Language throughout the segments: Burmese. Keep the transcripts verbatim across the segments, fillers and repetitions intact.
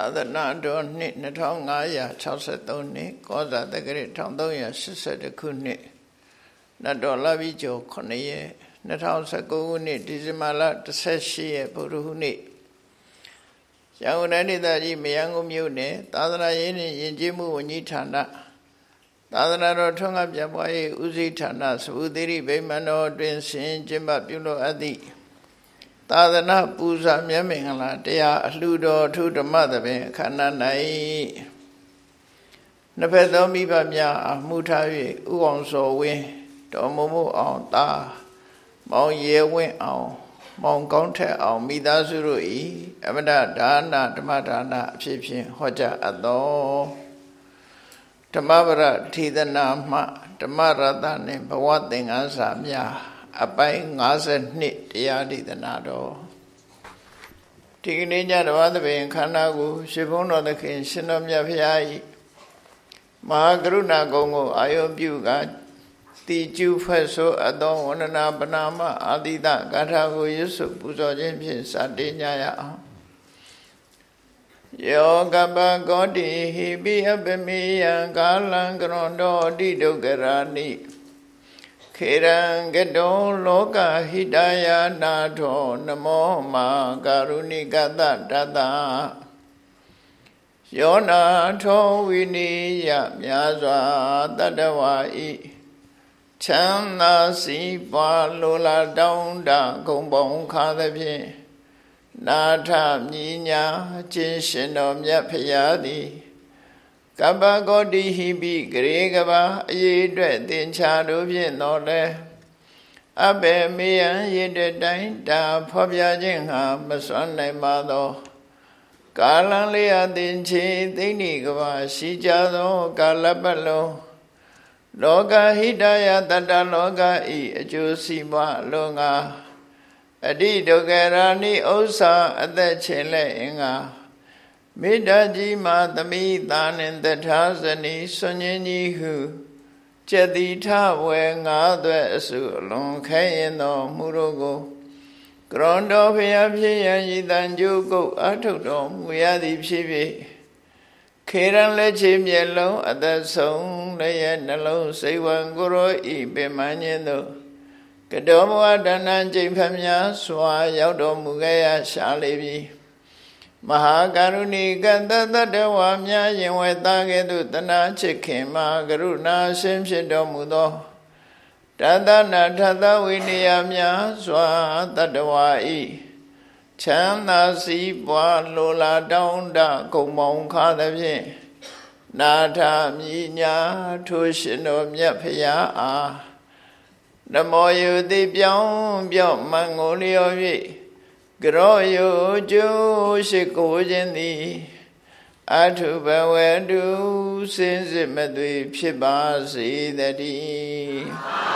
သာသနာတော်နှစ်နှစ်ထောင်ငါးရာခြောက်ဆယ်သုံးနှစ်ကောဇာတက္ကရာတစ်ထောင်သုံးရာရှစ်ဆယ်တစ်ခုနှစ်နတ်တော်လပြည့်ကျော်ခုနှစ်ရက်နှစ်ထောင်ဆယ်ကိုခုနှစ်ဒီဇင်ဘာလတစ်ဆယ့်ရှစ်ရက်ဗုဒ္ဓဟူးနေ့ရန်ကုန်တိုင်းဒေသကြီးမရန်ကုန်မြို့နယ်သာသနာရေးနှင့်ယဉ်ကျေးမှုဝန်ကြီးဌာနသာသနာတော်ထွန်းကားပြပွားရေးဦးစီးဌာနစဗုသီရိဗိမာန်တော်တွင်ဆင်ကျင်းပပြုလုပ်အပ်သည့်သာသနာပူဇာမြတ်မင်္ဂလာတရားအလှူတော်အထူးဓမ္မသဘင်အခမ်းအနား၌နှစ်ဖက်သောမိဘများအမှုထား၍ဥအောင်စောဝင်းတော်မမို့အောင်တာမောင်ရဲဝင်းအောင်မောင်ကောင်းထက်အောင်မိသားစုတို့၏အမတဒါနဓမ္မဒါနအဖြစ်ဖြင့်ဟောကြားအပ်သောဓမ္မပရထေသနာမှဓမ္မရတနှင့်ဘဝသင်္ကန်းစာများအပိုင်းငါးဆယ်နှစ်တရားဒေသနာတော်ဒီကနေ့ညဓမ္မသဘင်ခန္ဓာကိုရှင်ဘုန်းတော်သခင်ရှင်တော်မြတ်ဖရာ၏မဟာကရုဏာကုံကိုအာယုပြုကတိကျူဖတ်ဆိုအသောဝန္ဒနာပနာမအာတိတဂါထာကိုရွတ်ဆိုပူဇော်ခြင်းဖြင့်စတင်ကြရအောင်ယောကပကောတိဟိပိအပမေယံကာလံကရွန်တော်တိဒုက္ခရာနိခေရံကတောလောကဟိတယနာထောနမောမာကာရုဏိကတတတယောနာထောဝိနိယမြာစွာတတဝါဤချမ်းသာစီပွားလိုလားတောင်းတဂုံပေါင်းခါသဖြင့်နာထမြညာခြင်းရှင်တော်မြတ်ဖရာသည်ကပ္ပဂေါတိဟိပိဂရေကဘာအရေးအတွက်သင်္ချာတို့ဖြင့်တော်လဲအဘေမေယံရည်တဲ့တိုင်းတာဖော်ပြခြင်းဟာမစွမ်းနိုင်ပါသောကာလံလေးအသင်ချေသိဏိကဘာရှိကြသောကာလပတ်လုံးလောကဟိတယတတလောကဤအကျိုးစီးပွားလုံးငါအတိဒုက္ခရာနိဥစ္စာအသက်ချေလက်အင်္ဂါမေတ္တာကြီးမှာသမိသာနှင့်တထာဇနီဆွန်ញင်းကြီးဟုကျက်တိထဝေငါးသွဲအစုအလွန်ခဲရင်တော်မူတို့ကိုကရွန်တော်ဖျားဖြစ်ရန်ရည်တန်ကြိုးကုတ်အထုတ်တော်မူရသည်ဖြစ်ဖြစ်ခေရန်လက်ချေမျက်လုံးအသက်ဆုံးလည်းရဲ့နှလုံးစိတ်ဝံကိုရောဤပင်မညင်းတို့ကတော်ဘဝတဏ္ဍကျိန်ဖက်များစွာရောက်တော်မူခဲ့ရရှာလေပြီမဟာကရုဏီကတတတဝါများရင်ဝဲသားကဲ့သို့တနာချစ်ခင်မှာကရုဏာရှင်ဖြစ်တော်မူသောတသနာထသဝိနည်းများစွာတတဝါဤချမ်းသာစီးပွားလိုလားတောင်းတဂုံမောင်ခါသဖြင့်နာထမြညာထိုရှင်တော်မြတ်ဖရာအားနမောယုတိပြောင်းပြောင်းမန်ကိုလျော်၍ကရောယုကျိုးရှိကိုခြင်းသည်အထုဘဝတုစင်စစ်မသွေဖြစ်ပါစေတည်း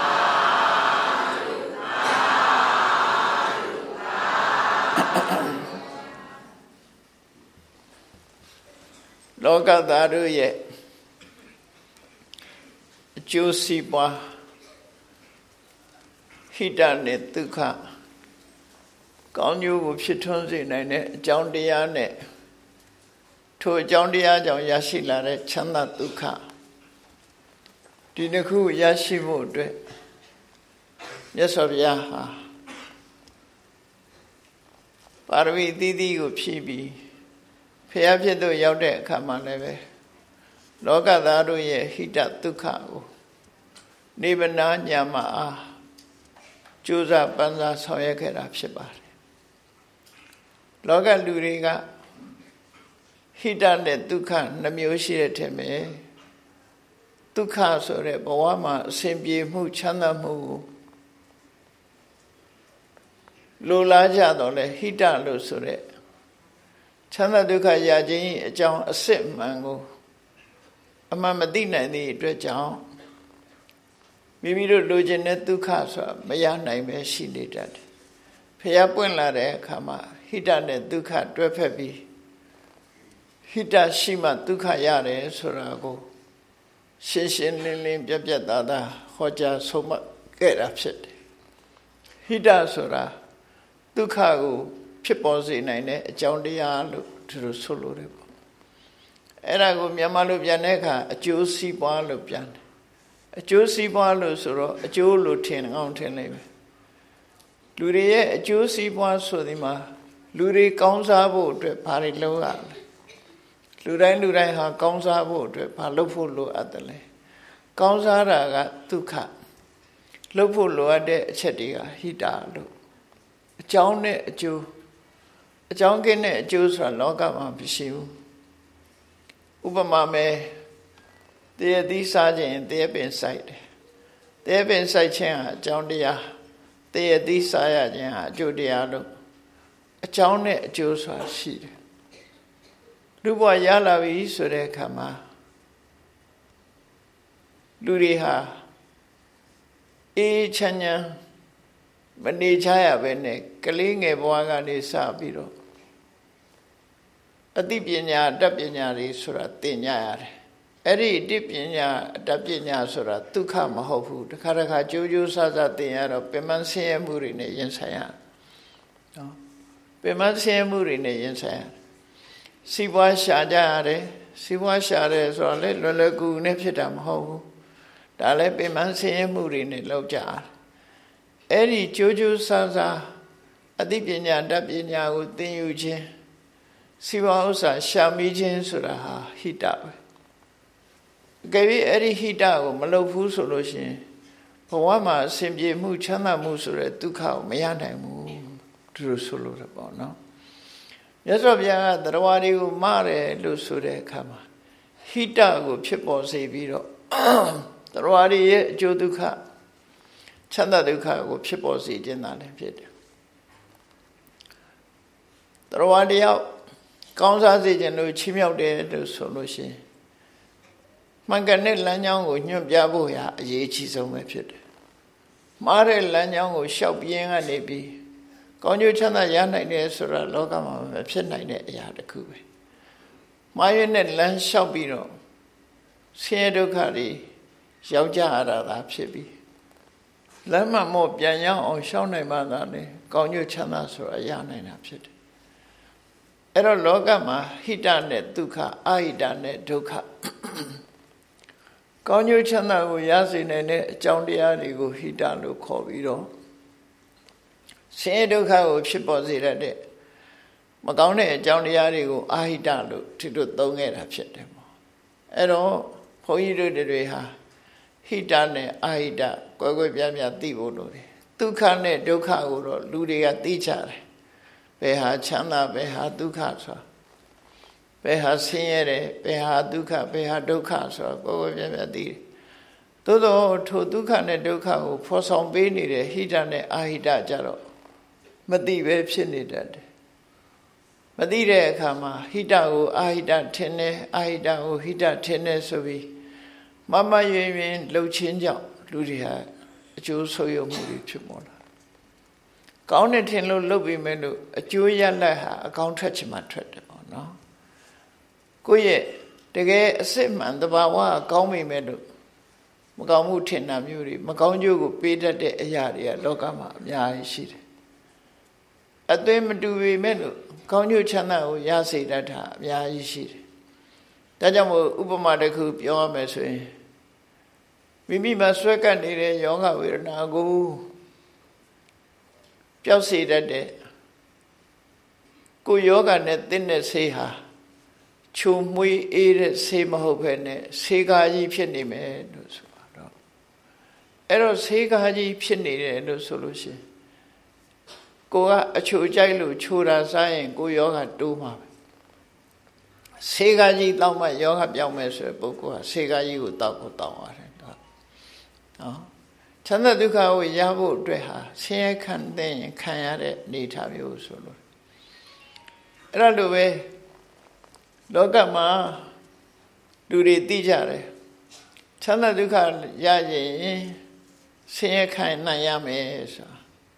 လောကသားတို့ရဲ့အကျိုးစီးပွားဟိတနဲ့ဒုက္ခကောင်းကျိုးကိုဖြစ်ထွန်းစေနိုင်တဲ့အကြောင်းတရားနဲ့ထိုအကြောင်းတရားကြောင့်ရရှိလာတဲ့ချမ်းသာဒုက္ခဒီနှစ်ခုရရှိဖို့အတွက်မြတ်စွာဘုရားဟာပါရမီသီးသီးကိုဖြည့်ပြီးဖျားဖြစ်သို့ရောက်တဲ့အခါမှာလည်းပဲလောကသားတို့ရဲ့ဟိတဒုက္ခကိုနိဗ္ဗာန်ညာမှာအားကြိုးစားပန်းစားဆောင်ရွက်ခဲ့တာဖြစ်ပါတယ်လောကလူတွေကဟိတနဲ့ဒုက္ခနှမျိုးရှိတဲ့ထင်မယ်ဒုက္ခဆိုတဲ့ဘဝမှာအစဉ်ပြေမှုချမ်းသာမှုလိုလားကြတော့လေဟိတလို့ဆိုတဲ့ချမ်းသာဒုက္ခရခြင်းအကြောင်းအစစ်မှန်ကိုအမှန်မသိနိုင်သည့်အတွက်ကြောင့်မိမိတို့လိုချင်တဲ့ဒုက္ခဆိုတာမရနိုင်ပဲရှိနေတတ်တယ်ဖျားပွင့်လာတဲ့အခါမှာဟိတနဲ့ဒုက္ခတွဲဖက်ပြီးဟိတရှိမှဒုက္ခရတယ်ဆိုတာကိုရှင်းရှင်းလင်းလင်းပြတ်ပြတ်သားသားဟောကြားဆုံးမခဲ့တာဖြစ်တယ်ဟိတဆိုတာဒုက္ခကိုဖြစ်ပေါ်စေနိုင်တဲ့အကြောင်းတရားလို့သူတို့ဆိုလိုတယ်ပေါ့အဲ့ဒါကိုမြန်မာလိုပြန်တဲ့အခါအကျိုးစီးပွားလို့ပြန်တယ်အကျိုးစီးပွားလို့ဆိုတော့အကျိုးလို့ထင်အောင်ထင်လိုက်ပဲလူတွေရဲ့အကျိုးစီးပွားဆိုဒီမှာလူတွေကောင်းစားဖို့အတွက်ဘာတွေလုပ်ရလဲလူတိုင်းလူတိုင်းဟာကောင်းစားဖို့အတွက်ဘာလုပ်ဖို့လိုအပ်တယ်လဲကောင်းစားတာကဒုက္ခလုပ်ဖို့လိုအပ်တဲ့အချက်တွေကဟိတလို့အကြောင်းနဲ့အကျိုးအကြောင်းကင်းတဲ့အကျိုးဆိုတာလောကမှာမရှိဘူးဥပမာမဲ့တရားသီးစားခြင်းတရားပင်စိုက်တယ်တရားပင်စိုက်ခြင်းဟာအကြောင်းတရားတရားသီးစားရခြင်းဟာအကျိုးတရားလို့အကြောင်းနဲ့အကျိုးဆိုတာရှိတယ်လူဘဝရလာပြီဆိုတဲ့အခါမှာလူတွေဟာအေးချမ်းချမ်းမနေချရပဲနဲ့ကလေးငယ်ဘဝကနေစပြီးတော့အသိပညာအတတ်ပညာတွေဆိုတာသင်ကြရတယ်အဲ့ဒီအတတ်ပညာအတတ်ပညာဆိုတာဒုက္ခမဟုတ်ဘူးတခါတခါကြိုးကြိုးဆဆသင်ရတော့ပင်မဆင်းရဲမှုတွေနဲ့ရင်ဆိုင်ရနော်ပင်မဆင်းရဲမှုတွေနဲ့ရင်ဆိုင်ရစီးပွားရှာကြရတယ်စီးပွားရှာတယ်ဆိုတော့လေလွယ်လွယ်ကူကူနဲ့ဖြစ်တာမဟုတ်ဘူးဒါလည်းပင်မဆင်းရဲမှုတွေနဲ့လောက်ကြရတယ်အဲ့ဒီကြိုးကြိုးဆဆအသိပညာတတ်ပညာကိုသင်ယူခြင်းစီးပွားဥစ္စာရှာမိခြင်းဆိုတာဟာဟိတပဲအကယ်၍အဲ့ဒီဟိတကိုမလုပ်ဘူးဆိုလို့ရှိရင်ဘဝမှာအစဉ်ပြေမှုချမ်းသာမှုဆိုတဲ့ဒုက္ခကိုမရနိုင်ဘူးသူတို့ဆိုလို့ရပေါ့နော်မြတ်စွာဘုရားကတရားတွေကိုမတယ်လို့ဆိုတဲ့အခါမှာဟိတကိုဖြစ်ပေါ်စေပြီးတော့တရားတွေရဲ့အကျိုးဒုက္ခချမ်းသာဒုက္ခကိုဖြစ်ပေါ်စေခြင်းသာလည်းဖြစ်တယ်တရားတရားကောင်းစားစေခြင်းလို့ချီးမြှောက်တယ်လို့ဆိုလို့ရှိရင်မှန်ကန်တဲ့လမ်းကြောင်းကိုညွှန်ပြဖို့ရာအရေးအကြီးဆုံးပဲဖြစ်တယ်မှားတဲ့လမ်းကြောင်းကိုရှောက်ပြင်းကနေပြီးကောင်းကျိုးချမ်းသာရနိုင်တယ်ဆိုတာလောကမှာမဖြစ်နိုင်တဲ့အရာတစ်ခုပဲမှားရတဲ့လမ်းလျှောက်ပြီးတော့ဆင်းရဲဒုက္ခတွေရောက်ကြရတာသာဖြစ်ပြီးလမ်းမှမော့ပြန်ရအောင်ရှောက်နိုင်မှသာလေကောင်းကျိုးချမ်းသာဆိုတာရနိုင်တာဖြစ်တယ်အဲ့တော့လောကမှာဟိတနဲ့ဒုက္ခအဟိတနဲ့ဒုက္ခကောင်းကျိုးချမ်းသာကိုရစေနိုင်တဲ့အကြောင်းတရားတွေကိုဟိတလို့ခေါ်ပြီးတော့ဆင်းရဲဒုက္ခကိုဖြစ်ပေါ်စေတဲ့မကောင်းတဲ့အကြောင်းတရားတွေကိုအာဟိတလို့သူတို့သုံးခဲ့တာဖြစ်တယ်ပေါ့အဲ့တော့ဘုန်းကြီးတို့တွေဟာဟိတနဲ့အာဟိတကွဲကွဲပြားပြားသိဖို့လိုတယ်ဒုက္ခနဲ့ဒုက္ခကိုတော့လူတွေကသိကြတယ်ဘယ်ဟာချမ်းသာဘယ်ဟာဒုက္ခဆိုတာဘယ်ဟာဆင်းရဲတယ်ဘယ်ဟာဒုက္ခဘယ်ဟာဒုက္ခဆိုတာကိုယ်ကိုယ်ပြပြသိတယ်သို့တော့ထိုဒုက္ခနဲ့ဒုက္ခကိုဖော်ဆောင်ပေးနေတဲ့ဟိတနဲ့အာဟိတကြတော့မသိပဲဖြစ်နေတတ်တယ်မသိတဲ့အခါမှာဟိတကိုအာဟိတထင်တယ်အာဟိတကိုဟိတထင်တယ်ဆိုပြီးမမရွင်ရွင်လှုပ်ခြင်းကြောင့်လူတွေဟာအကျိုးဆိုးရမှုတွေဖြစ်ပေါ်လာကောင်းတဲ့ထင်လို့လုပ်ပြီးမဲ့လို့အကျိုးရလတ်ဟာအကောင်းထွက်ချင်မှထွက်တယ်ပေါ့နော်ကိုယ့်ရဲ့တကယ်အစစ်မှန်တဘာဝကောင်းမိမဲ့လို့မကောင်းမှုထင်တာမျိုးတွေမကောင်းကျိုးကိုပေးတတ်တဲ့အရာတွေကလောကမှာအများကြီးရှိတယ်အသွင်မတူပေမဲ့လို့ကောင်းကျိုးချမ်းသာကိုရစေတတ်တာအများကြီးရှိတယ်ဒါကြောင့်မို့ဥပမာတစ်ခုပြောရမယ်ဆိုရင်မိမိမှာဆွဲကပ်နေတဲ့ယောဂဝေဒနာကိုပျောက်စေတတ်တဲ့ကိုယ်ယောဂနဲ့သင်တဲ့ဆေးဟာချုံမွေးအေးတဲ့ဆေးမဟုတ်ဘဲနဲ့ဆေးကားကြီးဖြစ်နေမယ်လို့ဆိုတော့အဲ့တော့ဆေးကားကြီးဖြစ်နေတယ်လို့ဆိုလို့ရှိရင်ကိုကအချိုကြိုက်လို့ချိုတာစားရင်ကိုယောဂတိုးမှာပဲဆေးကားကြီးတောက်မှယောဂပြောင်းမယ်ဆိုတဲ့ပုဂ္ဂိုလ်ဟာဆေးကားကြီးကိုတောက်ကိုတောက်ရတယ်တော့နော်ချမ်းသာဒုက္ခကိုရဖို့အတွက်ဟာဆင်းရဲခံတဲ့ရင်ခံရတဲ့အနေအထားမျိုးဆိုလို့အဲ့ဒါလိုပဲလောကမှာလူတွေသိကြတယ်ချမ်းသာဒုက္ခရရင်ဆင်းရဲခံနိုင်ရမယ်ဆိုတာ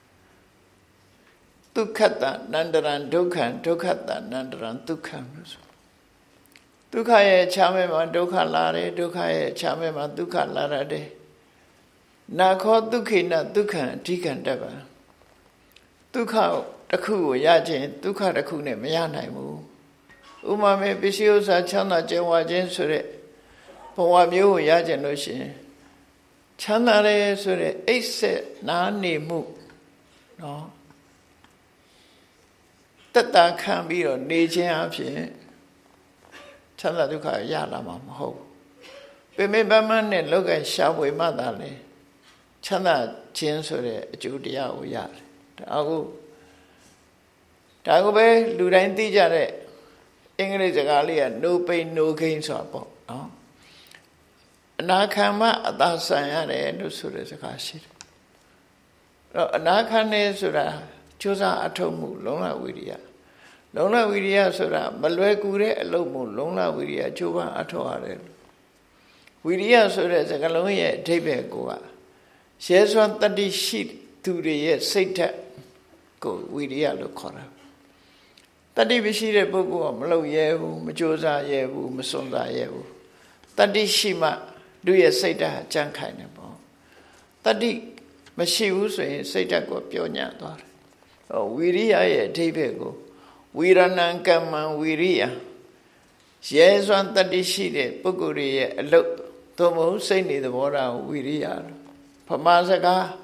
ဒုက္ခတနန္တရံဒုက္ခံဒုက္ခတနန္တရံဒုက္ခံလို့ဆိုဒုက္ခရဲ့ခြားမဲ့မှာဒုက္ခလာတယ်ဒုက္ခရဲ့ခြားမဲ့မှာဒုက္ခလာရတယ်နာခောဒုက္ခိနဒုက္ခံအဓိကံတပ္ပံဒုက္ခတစ်ခုကိုရခြင်းဒုက္ခတစ်ခုနဲ့မရနိုင်ဘူးဥမာမဲ့ပစ္စည်းဥစ္စာချမ်းသာကြွယ်ဝခြင်းဆိုတဲ့ဘဝမျိုးကိုရကြလို့ရှိရင်ချမ်းသာတယ်ဆိုတဲ့အိပ်ဆက်နားနေမှုနော်တတခံပြီးတော့နေခြင်းအဖြစ်ချမ်းသာဒုက္ခရလာမှာမဟုတ်ဘူးပေမဲ့ဗမာနဲ့လောကရှားပွေမှသာလေချမ်းသာခြင်းဆိုတဲ့အကျိုးတရားကိုရတယ်ဒါကိုဒါကိုပဲလူတိုင်းသိကြတဲ့အင်္ဂလိပ်စကားလေးက no pain no gain ဆိုတာပေါ့နော်အနာခံမှအသာဆန်ရတယ်လို့ဆိုတဲ့စကားရှိတယ်အဲ့တော့အနာခံနေဆိုတာကြိုးစားအထောက်မှုလုံလဝိရိယလုံလဝိရိယဆိုတာမလွယ်ကူတဲ့အလုပ်မို့လုံလဝိရိယကြိုးပမ်းအထောက်ရတယ်ဝိရိယဆိုတဲ့စကားလုံးရဲ့အဓိပ္ပာယ်ကိုကရဲစွမ်းတတ္တိရှိသူတွေရဲ့စိတ်ဓာတ်ကိုဝိရိယလို့ခေါ်တာတတ္တိမရှိတဲ့ပုဂ္ဂိုလ်ကမလုပ်ရဲဘူးမကြိုးစားရဲဘူးမစွန့်စားရဲဘူးတတ္တိရှိမှသူရဲ့စိတ်ဓာတ်ကြံ့ခိုင်တယ်ပေါ့တတ္တိမရှိဘူးဆိုရင်စိတ်ဓာတ်ကိုပြောညံ့သွားတယ်ဟောဝိရိယရဲ့အဓိပ္ပာယ်ကိုဝိရဏံကမ္မံဝိရိယရဲစွမ်းတတ္တိရှိတဲ့ပုဂ္ဂိုလ်ရဲ့အလုပ်သို့မဟုတ်စိတ်နေသဘောထားကိုဝိရိယဗမာစကား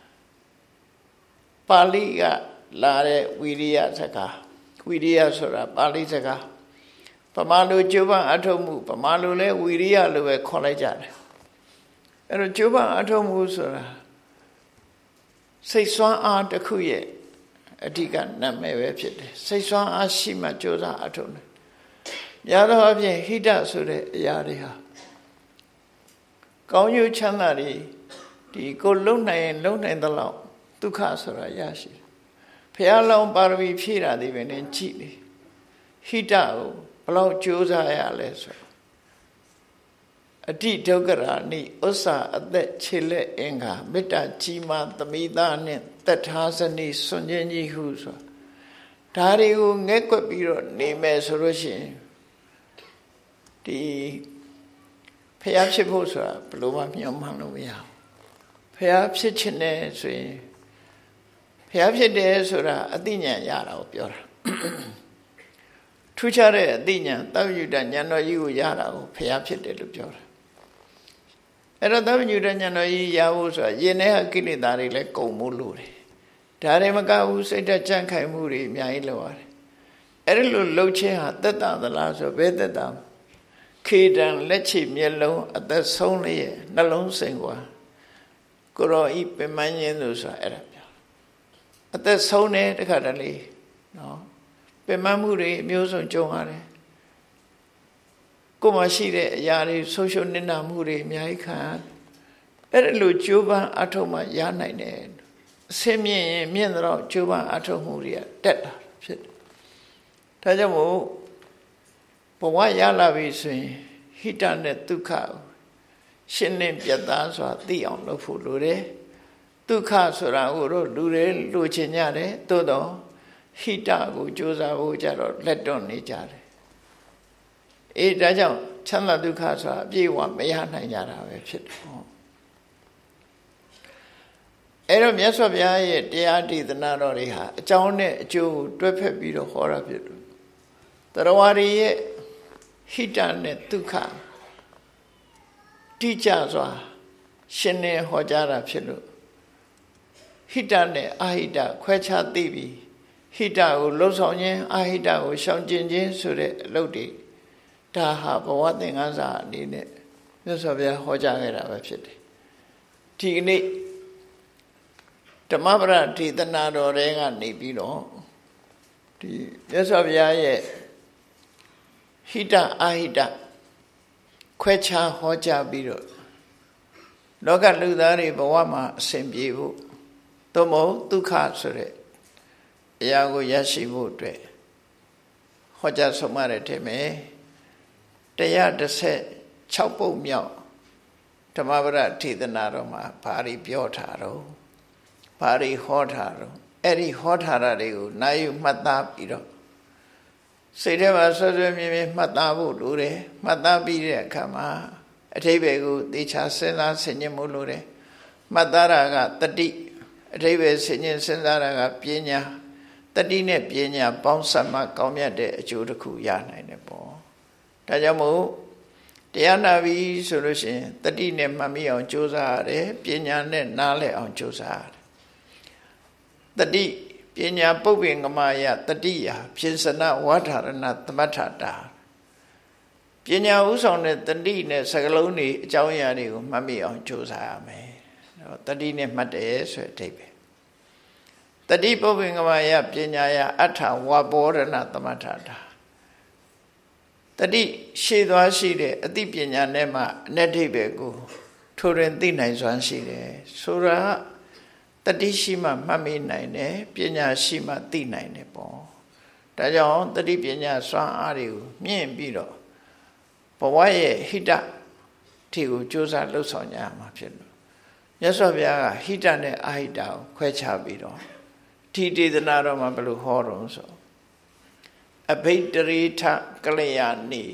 ပါဠိကလာတဲ့ဝိရိယစကားဝိရိယဆိုတာပါဠိစကားဗမာလိုကျိုးပန်းအထောက်မှုဗမာလိုလဲဝိရိယလို့ပဲခေါ်လိုက်ကြတယ်အဲ့တော့ကျိုးပန်းအထောက်မှုဆိုတာစိတ်ဆွမ်းအားတစ်ခုရဲ့အဓိကနာမည်ပဲဖြစ်တယ်စိတ်ဆွမ်းအားရှိမှကြိုးစားအထောက်တယ်များသောအားဖြင့်ဟိတဆိုတဲ့အရာတွေဟာကောင်းကျိုးချမ်းသာတွေဒီကိုလုံနိုင်ရင်လုံနိုင်သလောက်ဒုက္ခဆိုတာရရှိတယ်ဘုရားလောင်းပါရမီဖြည့်တာဒီပဲနဲ့ကြည့်လေဟိတကိုဘလောက်ကြိုးစားရလဲဆိုအတိဒုက္ခရာနိဥစ္စာအသက်ခြေလက်အင်္ဂါမေတ္တာကြီးမားသမိသားနဲ့တထာဇနိစွန့်ခြင်းကြီးဟုဆိုဒါတွေကိုငဲ့ကွက်ပြီးတော့နေမယ်ဆိုလို့ရှိရင်ဒီဖျားဖြစ်ဖို့ဆိုတာဘယ်လိုမှမျှော်မှန်းလို့မရဘူးဖျားဖြစ်ခြင်းနဲ့ဆိုရင်ဖျားဖြစ်တယ်ဆိုတာအသိဉာဏ်ရတာကိုပြောတာထူးခြားတဲ့အသိဉာဏ်သဗ္ဗညုတဉာဏ်တော်ကြီးကိုရတာကိုဖျားဖြစ်တယ်လို့ပြောတာအဲ့တော့သဗ္ဗညုတဉာဏ်တော်ကြီးရဖို့ဆိုတာယင်တဲ့ကိလေသာတွေလည်းကုန်မှုလို့တယ်ဒါတွေမကဘူးစိတ်ဓာတ်ကြံ့ခိုင်မှုတွေအများကြီးလိုရတယ်အဲ့ဒီလိုလှုပ်ခြင်းဟာသက်တာသလားဆိုဘယ်သက်တာခေတံလက်ချေမျက်လုံးအသက်ဆုံးလေးရဲ့နှလုံးစိမ်ကွာကိုရောဤပင်မင်းခြင်းလို့ဆိုတာအဲ့ဒါပြောအသက်ဆုံးတဲ့တခါတလေနော်ပင်မမှုတွေအမျိုးစုံကြုံရတယ်ကိုယ်မှာရှိတဲ့အရာတွေဆိုရှယ်နစ်နာမှုတွေအများကြီးခံအဲ့ဒါလိုကြိုးပမ်းအထောက်မှရနိုင်တယ်အစင်းမြင့်ရင်မြင့်တော့ကြိုးပမ်းအထောက်မှုတွေကတက်တာဖြစ်တယ်ဒါကြောင့်မို့ဘဝရလာပြီဆိုရင်ဟိတနဲ့ဒုက္ခရှင်းလင်းပြတ်သားစွာသိအောင်လုပ်ဖို့လိုတယ်ဒုက္ခဆိုတာကိုတော့လူတွေလိုချင်ကြတယ်သို့တော့ဟိတကိုကြိုးစားဖို့ကြတော့လက်တွန့်နေကြတယ်အေးဒါကြောင့်ချမ်းသာဒုက္ခဆိုတာအပြည့်အဝမရနိုင်ကြတာပဲဖြစ်တယ်အဲ့တော့မြတ်စွာဘုရားရဲ့တရားဒေသနာတော်တွေဟာအကြောင်းနဲ့အကျိုးကိုတွဲဖက်ပြီးတော့ဟောတာဖြစ်တယ်တရားဝါရီရဲ့ဟိတနဲ့ဒုက္ခတိကျစွာရှင်းလင်းဟောကြားတာဖြစ်လို့ဟိတနဲ့အာဟိတခွဲခြားသိပြီးဟိတကိုလှုပ်ဆောင်ခြင်းအာဟိတကိုရှောင်ကျဉ်ခြင်းဆိုတဲ့အလုပ်တွေဒါဟာဘဝသင်္ကန်းစာအနေနဲ့မြတ်စွာဘုရားဟောကြားခဲ့တာပဲဖြစ်တယ်ဒီကနေ့ဓမ္မပဒဒေသနာတော်တွေကနေပြီးတော့ဒီမြတ်စွာဘုရားရဲ့ဟိတအာဟိတခွဲခြားဟောကြားပြီးတော့လောကလူသားတွေဘဝမှာအစဉ်ပြေဖို့သို့မဟုတ်ဒုက္ခဆိုတဲ့အရာကိုရရှိဖို့အတွက်ဟောကြားဆုံးမတဲ့ထဲမှာတရားတစ်ဆက်၆ပုဒ်မြောက်ဓမ္မပဒဒေသနာတော်မှာဘာတွေပြောထားတော့ဘာတွေဟောထားတော့အဲ့ဒီဟောထားတာတွေကိုနာယူမှတ်သားပြီးတော့စိတ်ထဲမှာဆွဆွမြဲမြဲမှတ်သားဖို့လိုတယ်မှတ်သားပြီးတဲ့အခါမှာအထိပ္ပယ်ကိုသေချာစဉ်းစားဆင်ခြင်မှုလိုတယ်မှတ်သားတာကတတိအထိပ္ပယ်ဆင်ခြင်စဉ်းစားတာကပညာပတတိနဲ့ပညာပေါင်းစပ်မှကောင်းမြတ်တဲ့အကျိုးတစ်ခုရနိုင်တယ်ပေါ့ဒါကြောင့်မို့တရားနာပြီဆိုလို့ရှိရင်တတိနဲ့မှတ်မိအောင်ကြိုးစားရတယ်ပညာနဲ့နားလည်အောင်ကြိုးစားရတယ်တတိပညာပုပ္ပင်ကမယတတိယဖြစ်စနဝါထာရဏသမထတာပညာဥဆောင်တဲ့တတိနဲ့စကလုံးတွေအကြောင်းအရာတွေကိုမှတ်မိအောင်ကြိုးစားရမယ်နော်တတိနဲ့မှတ်တယ်ဆိုတဲ့အဓိပ္ပာယ်တတိပုပ္ပင်ကမယပညာယအဋ္ဌဝါဘောရဏသမထတာတတိရှေ့သွားရှိတဲ့အသိပညာနဲ့မှအ내ဒိဗ္ဗေကိုထိုးရင်သိနိုင်စွမ်းရှိတယ်ဆိုတာတတိရှိမှမှတ်မိနိုင်တယ်ပညာရှိမှသိနိုင်တယ်ပေါ့ဒါကြောင့်တတိပညာစွမ်းအားတွေကိုမြင့်ပြီးတော့ဘဝရဲ့ဟိတထီကိုကြိုးစားလှုပ်ဆောင်ကြရမှာဖြစ်လို့မြတ်စွာဘုရားကဟိတနဲ့အဟိတကိုခွဲခြားပြီးတော့ဒီဒေသနာတော်မှာဘယ်လိုဟောတော့ဆိုအဘိတရိထကလျာဏီ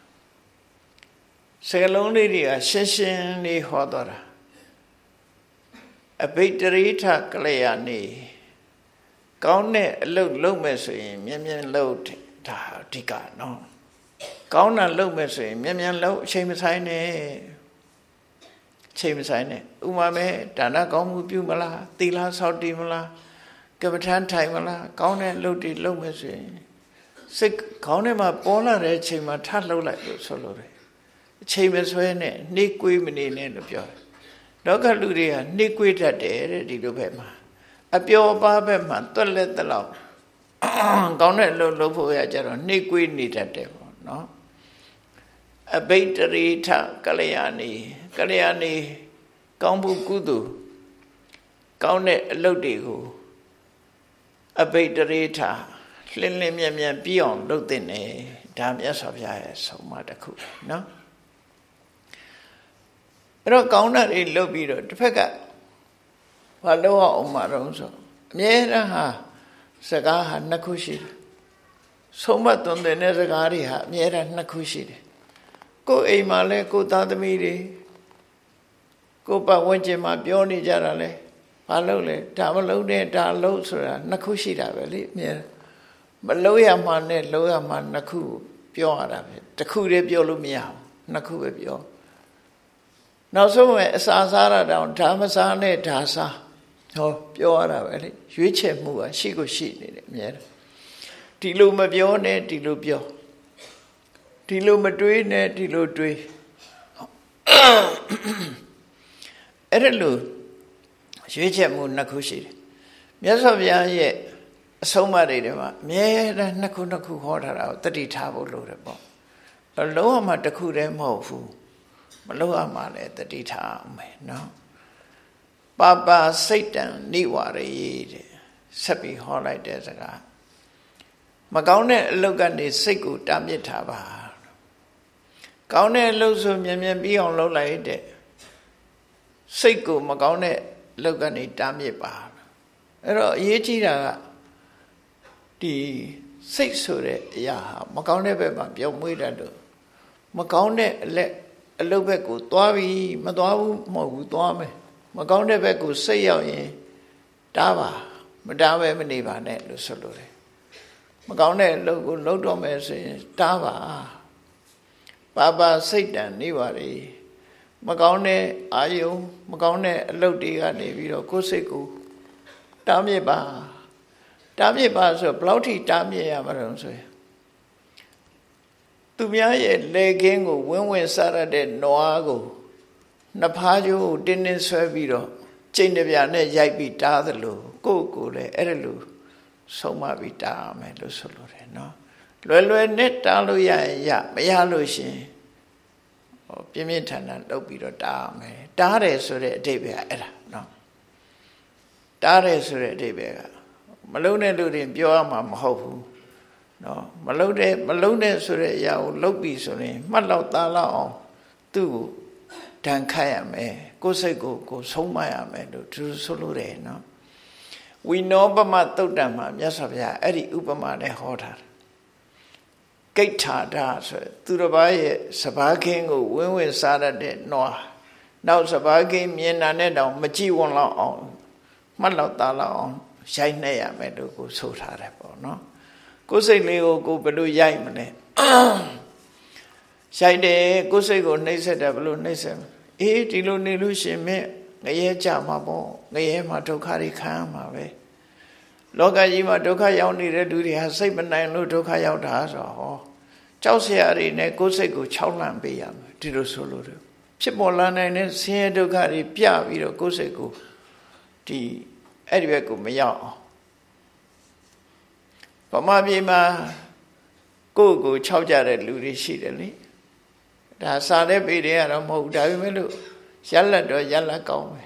စကလုံးလေးတွေကရှင်းရှင်းလေးဟောတော့တာအဘိတရိထကလျာဏီကောင်းတဲ့အလုပ်လုပ်မယ်ဆိုရင်မြဲမြဲလုပ်တာအဓိကနော်ကောင်းတာလုပ်မယ်ဆိုရင်မြဲမြဲလုပ်အချိန်မဆိုင်နဲ့အချိန်မဆိုင်နဲ့ဥမာမဲ့ဒါနကောင်းမှုပြုမလားသီလဆောက်တည်မလားကမ္မထမ်းထိုင်မလားကောင်းတဲ့လုပ်တွေလုပ်မယ်ဆိုရင်စိတ်ခေါင်းထဲမှာပေါ်လာတဲ့အချိန်မှာထလှုပ်လိုက်လို့ဆိုလို့တယ်အချိန်မဆွဲနဲ့နှိကွေးမနေနဲ့လို့ပြောတယ်လောကလူတွေကနှိကွေးတတ်တယ်တဲ့ဒီလိုဘက်မှာအပျော်ပါဘက်မှာတွက်လက်တလောက်ကောင်းတဲ့လုပ်လုပ်ဖို့ရကြတော့နှိကွေးနေတတ်တယ်ပေါ့နော်အဘိတရိထကလျာဏီကလျာဏီကောင်းမှုကုသိုလ်ကောင်းတဲ့အလုပ်တွေကိုအဘိတရိထလင်းလင်းမြန်မြန်ပြီးအောင်လုပ်တဲ့နေဒါမြတ်စွာဘုရားရဲ့ဆုံးမတစ်ခုနော်အဲ့တော့ကောင်းတာတွေလုပ်ပြီးတော့တစ်ဖက်ကဘာလို့အောင်မှာတော့ဆိုအမြဲတမ်းဟာစကားဟာနှစ်ခုရှိတယ်ဆုံးမသွန်သင်တဲ့စကားတွေဟာအမြဲတမ်းနှစ်ခုရှိတယ်ကိုယ်အိမ်မှာလဲကိုယ်သားသမီးတွေကိုယ်ပတ်ဝန်းကျင်မှာပြောနေကြတာလဲဘာလို့လဲဒါမလုပ်နဲ့ဒါလုပ်ဆိုတာနှစ်ခုရှိတာပဲလေအမြဲမလို့ရမှနဲ့လို့ရမှနှစ်ခုပြောရတာပဲတစ်ခုတည်းပြောလို့မရဘူးနှစ်ခုပဲပြောနောက်ဆုံးပဲအစာစားရတောင်ဓာမစားနဲ့ဓာစားဟောပြောရတာပဲလေရွေးချယ်မှုကရှိကိုရှိနေတယ်အများဒီလိုမပြောနဲ့ဒီလိုပြောဒီလိုမတွေးနဲ့ဒီလိုတွေးအဲ့ဒါလို့ရွေးချယ်မှုနှစ်ခုရှိတယ်မြတ်စွာဘုရားရဲ့အဆုံးအမတွေထဲမှာအမြဲတမ်းနှစ်ခုနှစ်ခုဟောထားတာကိုတတိထားဖို့လိုတယ်ပေါ့လုံးဝမှတစ်ခုတည်းမဟုတ်ဘူးမလုံးဝမှလည်းတတိထားအောင်မယ်နော်ပါပါစိတ်တံနိဝရယေတဲ့ဆက်ပြီးဟောလိုက်တဲ့စကားမကောင်းတဲ့အလုပ်ကနေစိတ်ကိုတားမြစ်ထားပါကောင်းတဲ့အလုပ်ဆိုမြန်မြန်ပြီးအောင်လုပ်လိုက်တဲ့စိတ်ကိုမကောင်းတဲ့အလုပ်ကနေတားမြစ်ပါအဲ့တော့အရေးကြီးတာကဒီစိတ်ဆိုတဲ့အရာဟာမကောင်းတဲ့ဘက်မှာပြောင်းမွေးတတ်တော့မကောင်းတဲ့အလက်အလုပ်ဘက်ကိုသွားပြီးမသွားဘူးမဟုတ်ဘူးသွားမယ်မကောင်းတဲ့ဘက်ကိုစိတ်ရောက်ရင်တားပါမတားပဲမနေပါနဲ့လို့ဆိုလိုတယ်မကောင်းတဲ့အလုပ်ကိုလုပ်တော့မယ်ဆိုရင်တားပါပါပါစိတ်တန်နေပါလေမကောင်းတဲ့အာယုံမကောင်းတဲ့အလုပ်တွေကနေပြီးတော့ကိုယ်စိတ်ကိုတားမြစ်ပါတားမြစ်ပါဆိုဘယ်လောက်ထိတားမြစ်ရမှာလဲဆိုရင်သူများရဲ့လေခင်းကိုဝင်းဝင်းစားရတဲ့နွားကိုနှစ်ဖားကျိုးတင်းတင်းဆွဲပြီးတော့ကျိန်တပြာနဲ့ရိုက်ပြီးတားသလိုကိုယ့်ကိုယ်လည်းအဲ့ဒါလိုဆုံးမပြီးတားမယ်လို့ဆိုလိုတယ်နော်လွယ်လွယ်နဲ့တားလို့ရရင်ရမရလို့ရှင်ဟောပြင်းပြင်းထန်ထန်လုပ်ပြီးတော့တားမယ်တားတယ်ဆိုတဲ့အဓိပ္ပာယ်အဲ့ဒါနော်တားတယ်ဆိုတဲ့အဓိပ္ပာယ်ကမလုံးတဲ့လူတွေပြောရမှာမဟုတ်ဘူးနော်မလုံးတဲ့မလုံးတဲ့ဆိုတဲ့အရာကိုလုပ်ပြီးဆိုရင်မှတ်လောက်သားလောက်အောင်သူ့ကိုဒဏ်ခတ်ရမယ်ကိုယ်စိတ်ကိုကိုယ်ဆုံးမရမယ်လို့သူဆိုလို့တယ်နော်ဝိနောပမသုတ်တံမှာမြတ်စွာဘုရားအဲ့ဒီဥပမာနဲ့ဟောထားတယ်ကိဋ္ဌာဒဆိုသူတစ်ပါးရဲ့စဘာခင်းကိုဝင်းဝင်းစားရတဲ့နွားနောက်စဘာခင်းမြင်တာနဲ့တောင်မကြည့်ဝန်းလောက်အောင်မှတ်လောက်သားလောက်အောင်ရိုက်နှက်ရမယ်လို့ကိုဆိုထားတယ်ပေါ့နော်ကိုယ်စိတ်လေးကိုကိုဘယ်လိုရိုက်မလဲရိုက်တယ်ကိုယ်စိတ်ကိုနှိမ့်ဆက်တယ်ဘယ်လိုနှိမ့်ဆက်အေးဒီလိုနေလို့ရှင်မြဲငရဲကြမှာပေါ့ငရဲမှာဒုက္ခတွေခံရမှာပဲလောကကြီးမှာဒုက္ခရောက်နေတဲ့လူတွေဟာစိတ်မနိုင်လို့ဒုက္ခရောက်တာဆိုတော့ဟောကြောက်စရာတွေနဲ့ကိုယ်စိတ်ကိုခြောက်လှန့်ပေးရမယ်ဒီလိုဆိုလို့ဖြစ်ပေါ်လာနိုင်တဲ့ဆင်းရဲဒုက္ခတွေပြပြီးတော့ကိုယ်စိတ်ကိုဒီအဲ့ဒီဘက်ကိုမရောက်အောင်ဗမာပြည်မှာကိုယ့်ကိုခြောက်ကြတဲ့လူတွေရှိတယ်လေဒါစားတဲ့ပေတွေကတော့မဟုတ်ဘူးဒါပေမဲ့လို့ရက်လက်တော့ရက်လက်ကောင်းပဲ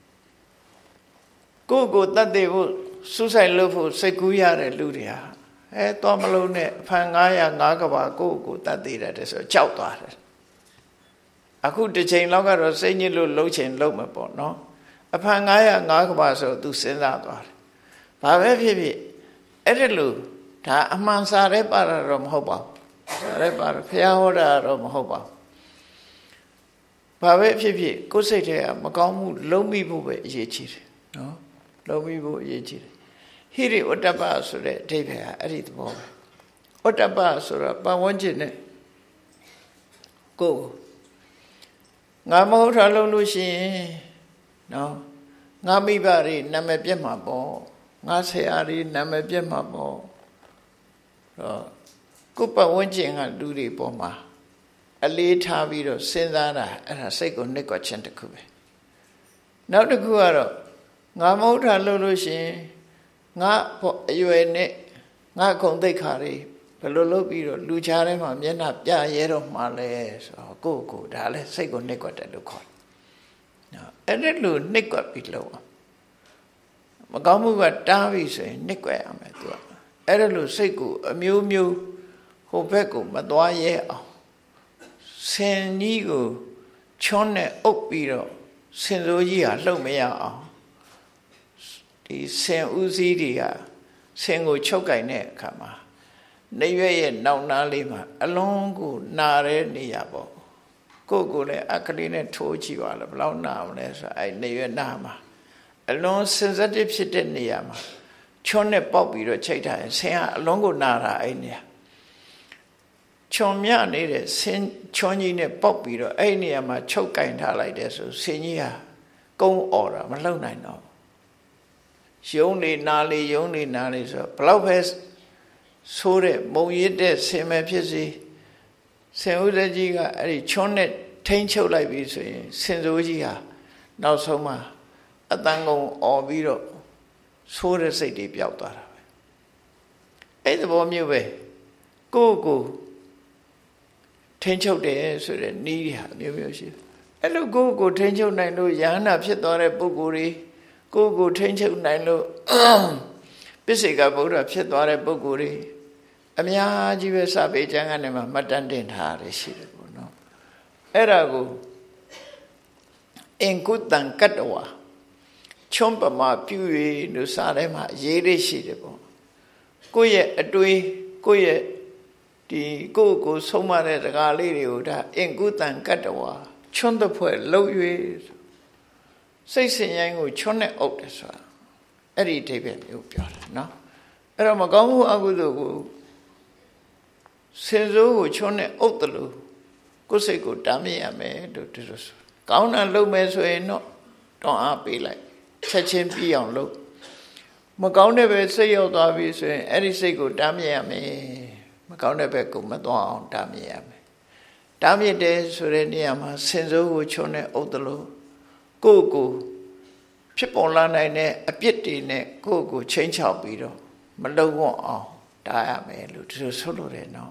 ကိုယ့်ကိုတတ်သိဖို့စူးစိုက်လို့ဖို့စိတ်ကူးရတဲ့လူတွေဟာအဲတော့မလုံးနဲ့အဖန်ငါးရာငါးကဘာကိုယ့်ကိုတတ်သိတယ်ဆိုကြောက်သွားတယ်အခုတစ်ချိန်လောက်ကတော့စိတ်ညစ်လို့လှုပ်ချင်လှုပ်မှာပေါ့နော်အဖန်ငါးရာငါးကဘာဆိုသူစဉ်းစားသွားတယ်ဘာပဲဖြစ်ဖြစ်အဲ့ဒီလိုဒါအမှန်စားတဲ့ပါတော့မဟုတ်ပါဘူးစားတဲ့ပါတော့ဖះဟောတာတော့မဟုတ်ပါဘူးဘာပဲဖြစ်ဖြစ်ကိုယ်စိတ်ထဲကမကောင်းမှုလုံးမိဖို့ပဲအရေးကြီးတယ်နော်လုံးမိဖို့အရေးကြီးတယ်ဟိရိဝတ္တပဆိုတဲ့အဓိပ္ပာယ်ကအဲ့ဒီသဘောပဲဝတ္တပဆိုတော့ပတ်ဝန်းကျင်နဲ့ကိုယ်ငါမဟုတ်တာလုံးလို့ရှိရင်နော်ငါမိဘတွေနာမည်ပြတ်မှာပေါ့ငါဆရာတွေနာမည်ပြတ်မှာပေါ့တော့ကိုယ်ပတ်ဝန်းကျင်ကလူတွေပေါ်မှာအလေးထားပြီးတော့စဉ်းစားတာအဲ့ဒါစိတ်ကိုနှိပ်ကွက်ခြင်းတစ်ခုပဲနောက်တစ်ခုကတော့ငါမဟုတ်တာလုပ်လို့ရှိရင်ငါအရွယ်နဲ့ငါခုံသိက္ခာတွေဘယ်လိုလုပ်ပြီးတော့လူချားထဲမှာမျက်နှာပြရဲတော့မှလဲဆိုတော့ကိုယ့်ကိုယ်ဒါလည်းစိတ်ကိုနှိပ်ကွက်တယ်လို့ခေါ်တယ်နော်အဲ့ဒါလို့နှိပ်ကွက်ပြီးလို့မကောင်းမှုကတားပြီဆိုရင်နှိပ်ကွက်ရမယ်သူကအဲ့ဒါလို့စိတ်ကိုအမျိုးမျိုးဟိုဘက်ကိုမသွားရဲအောင်ဆင်ကြီးကိုချွန်းနဲ့အုပ်ပြီးတော့ဆင်စိုးကြီးဟာလှုပ်မရအောင်ဒီဆင်ဦးစီးတွေကဆင်ကိုချုပ်ကင်တဲ့အခါမှာနေရွက်ရဲ့နောက်နားလေးမှာအလုံးကိုနာတဲ့နေရာပေါ့ကိုယ့်ကိုယ်လည်းအခလေးနဲ့ထိုးကြည့်ပါလားဘယ်လောက်နာမလဲဆိုအဲ့နေရွက်နာမှာအလုံးစင်စက်ဖြစ်တဲ့နေရာမှာချွန်းနဲ့ပေါက်ပြီးတော့ချိတ်ထားရင်ဆင်ကအလုံးကိုနာတာအဲ့နေရာချွန်မြနေတဲ့ဆင်ချွန်ကြီးနဲ့ပေါက်ပြီးတော့အဲ့နေရာမှာချုပ်ကင်ထားလိုက်တဲ့ဆိုဆင်ကြီးဟာကုန်းអော်တာမလှုပ်နိုင်တော့ယုံနေနာလေယုံနေနာလေဆိုဘလောက်ပဲဆိုးတဲ့မုံရစ်တဲ့ဆင်ပဲဖြစ်စီဆင်ဦးသက်ကြီးကအဲ့ဒီချွန်းနဲ့ထိန်းချုပ်လိုက်ပြီဆိုရင်ဆင်စိုးကြီးဟာနောက်ဆုံးမှာအတန်ကုန်អော်ပြီးတော့ဆိုးတဲ့စိတ်တွေပျောက်သွားတာပဲအဲ့ဒီဘောမျိုးပဲကိုယ့်ကိုထိန်းချုပ်တယ်ဆိုတဲ့နည်းတွေဟာမျိုးမျိုးရှိတယ်အဲ့လိုကိုယ့်ကိုထိန်းချုပ်နိုင်လို့ယန္တာဖြစ်သွားတဲ့ပုဂ္ဂိုလ်တွေကိုယ့်ကိုထိန်းချုပ်နိုင်လို့ပစ္စေကဗုဒ္ဓဖြစ်သွားတဲ့ပုဂ္ဂိုလ်တွေအများကြီးပဲစာပေကျမ်းကနေမှမှတ်တမ်းတင်ထားရရှိတယ်ပေါ့နော်အဲ့ဒါကိုအင်ကုတံကတ္တဝါချွန်ပမာပြု၍လို့စာထဲမှာရေးရရှိတယ်ပေါ့ကိုယ့်ရဲ့အတွေးကိုယ့်ရဲ့ဒီကိုယ့်ကိုဆုံးမတဲ့စကားလေးတွေကိုဒါအင်ကုတံကတ္တဝါချွန်းတဲ့ဖွဲ့လှုပ်၍စိတ်ဆင်ရိုင်းကိုချွန်းနဲ့အုပ်တယ်ဆိုတာအဲ့ဒီအဓိပ္ပာယ်မျိုးပြောတယ်နော်အဲ့တော့မကောင်းမှုအကုသိုလ်ကိုဆင်စိုးကိုချွန်းနဲ့အုပ်တယ်လို့ကိုယ်စိတ်ကိုတားမြစ်ရမယ်လို့ဒီလိုဆိုကောင်းတာလုပ်မယ်ဆိုရင်တော့တွန်းအားပေးလိုက်ချက်ချင်းပြီးအောင်လုပ်မကောင်းတဲ့ပဲစိတ်ရောက်သွားပြီဆိုရင်အဲ့ဒီစိတ်ကိုတားမြစ်ရမယ်မကောင်းတဲ့ဘက်ကိုမသွားအောင်တားမြစ်ရမယ်တားမြစ်တယ်ဆိုတဲ့နေရာမှာဆင်စိုးကိုချွန်းနဲ့အုပ်တယ်လို့ကိုယ့်ကိုဖြစ်ပေါ်လာနိုင်တဲ့အပြစ်တွေနဲ့ကိုယ့်ကိုချိန်ချောက်ပြီးတော့မလုံဝအောင်တားရမယ်လို့ဒီလိုဆိုလို့ရတယ်နော်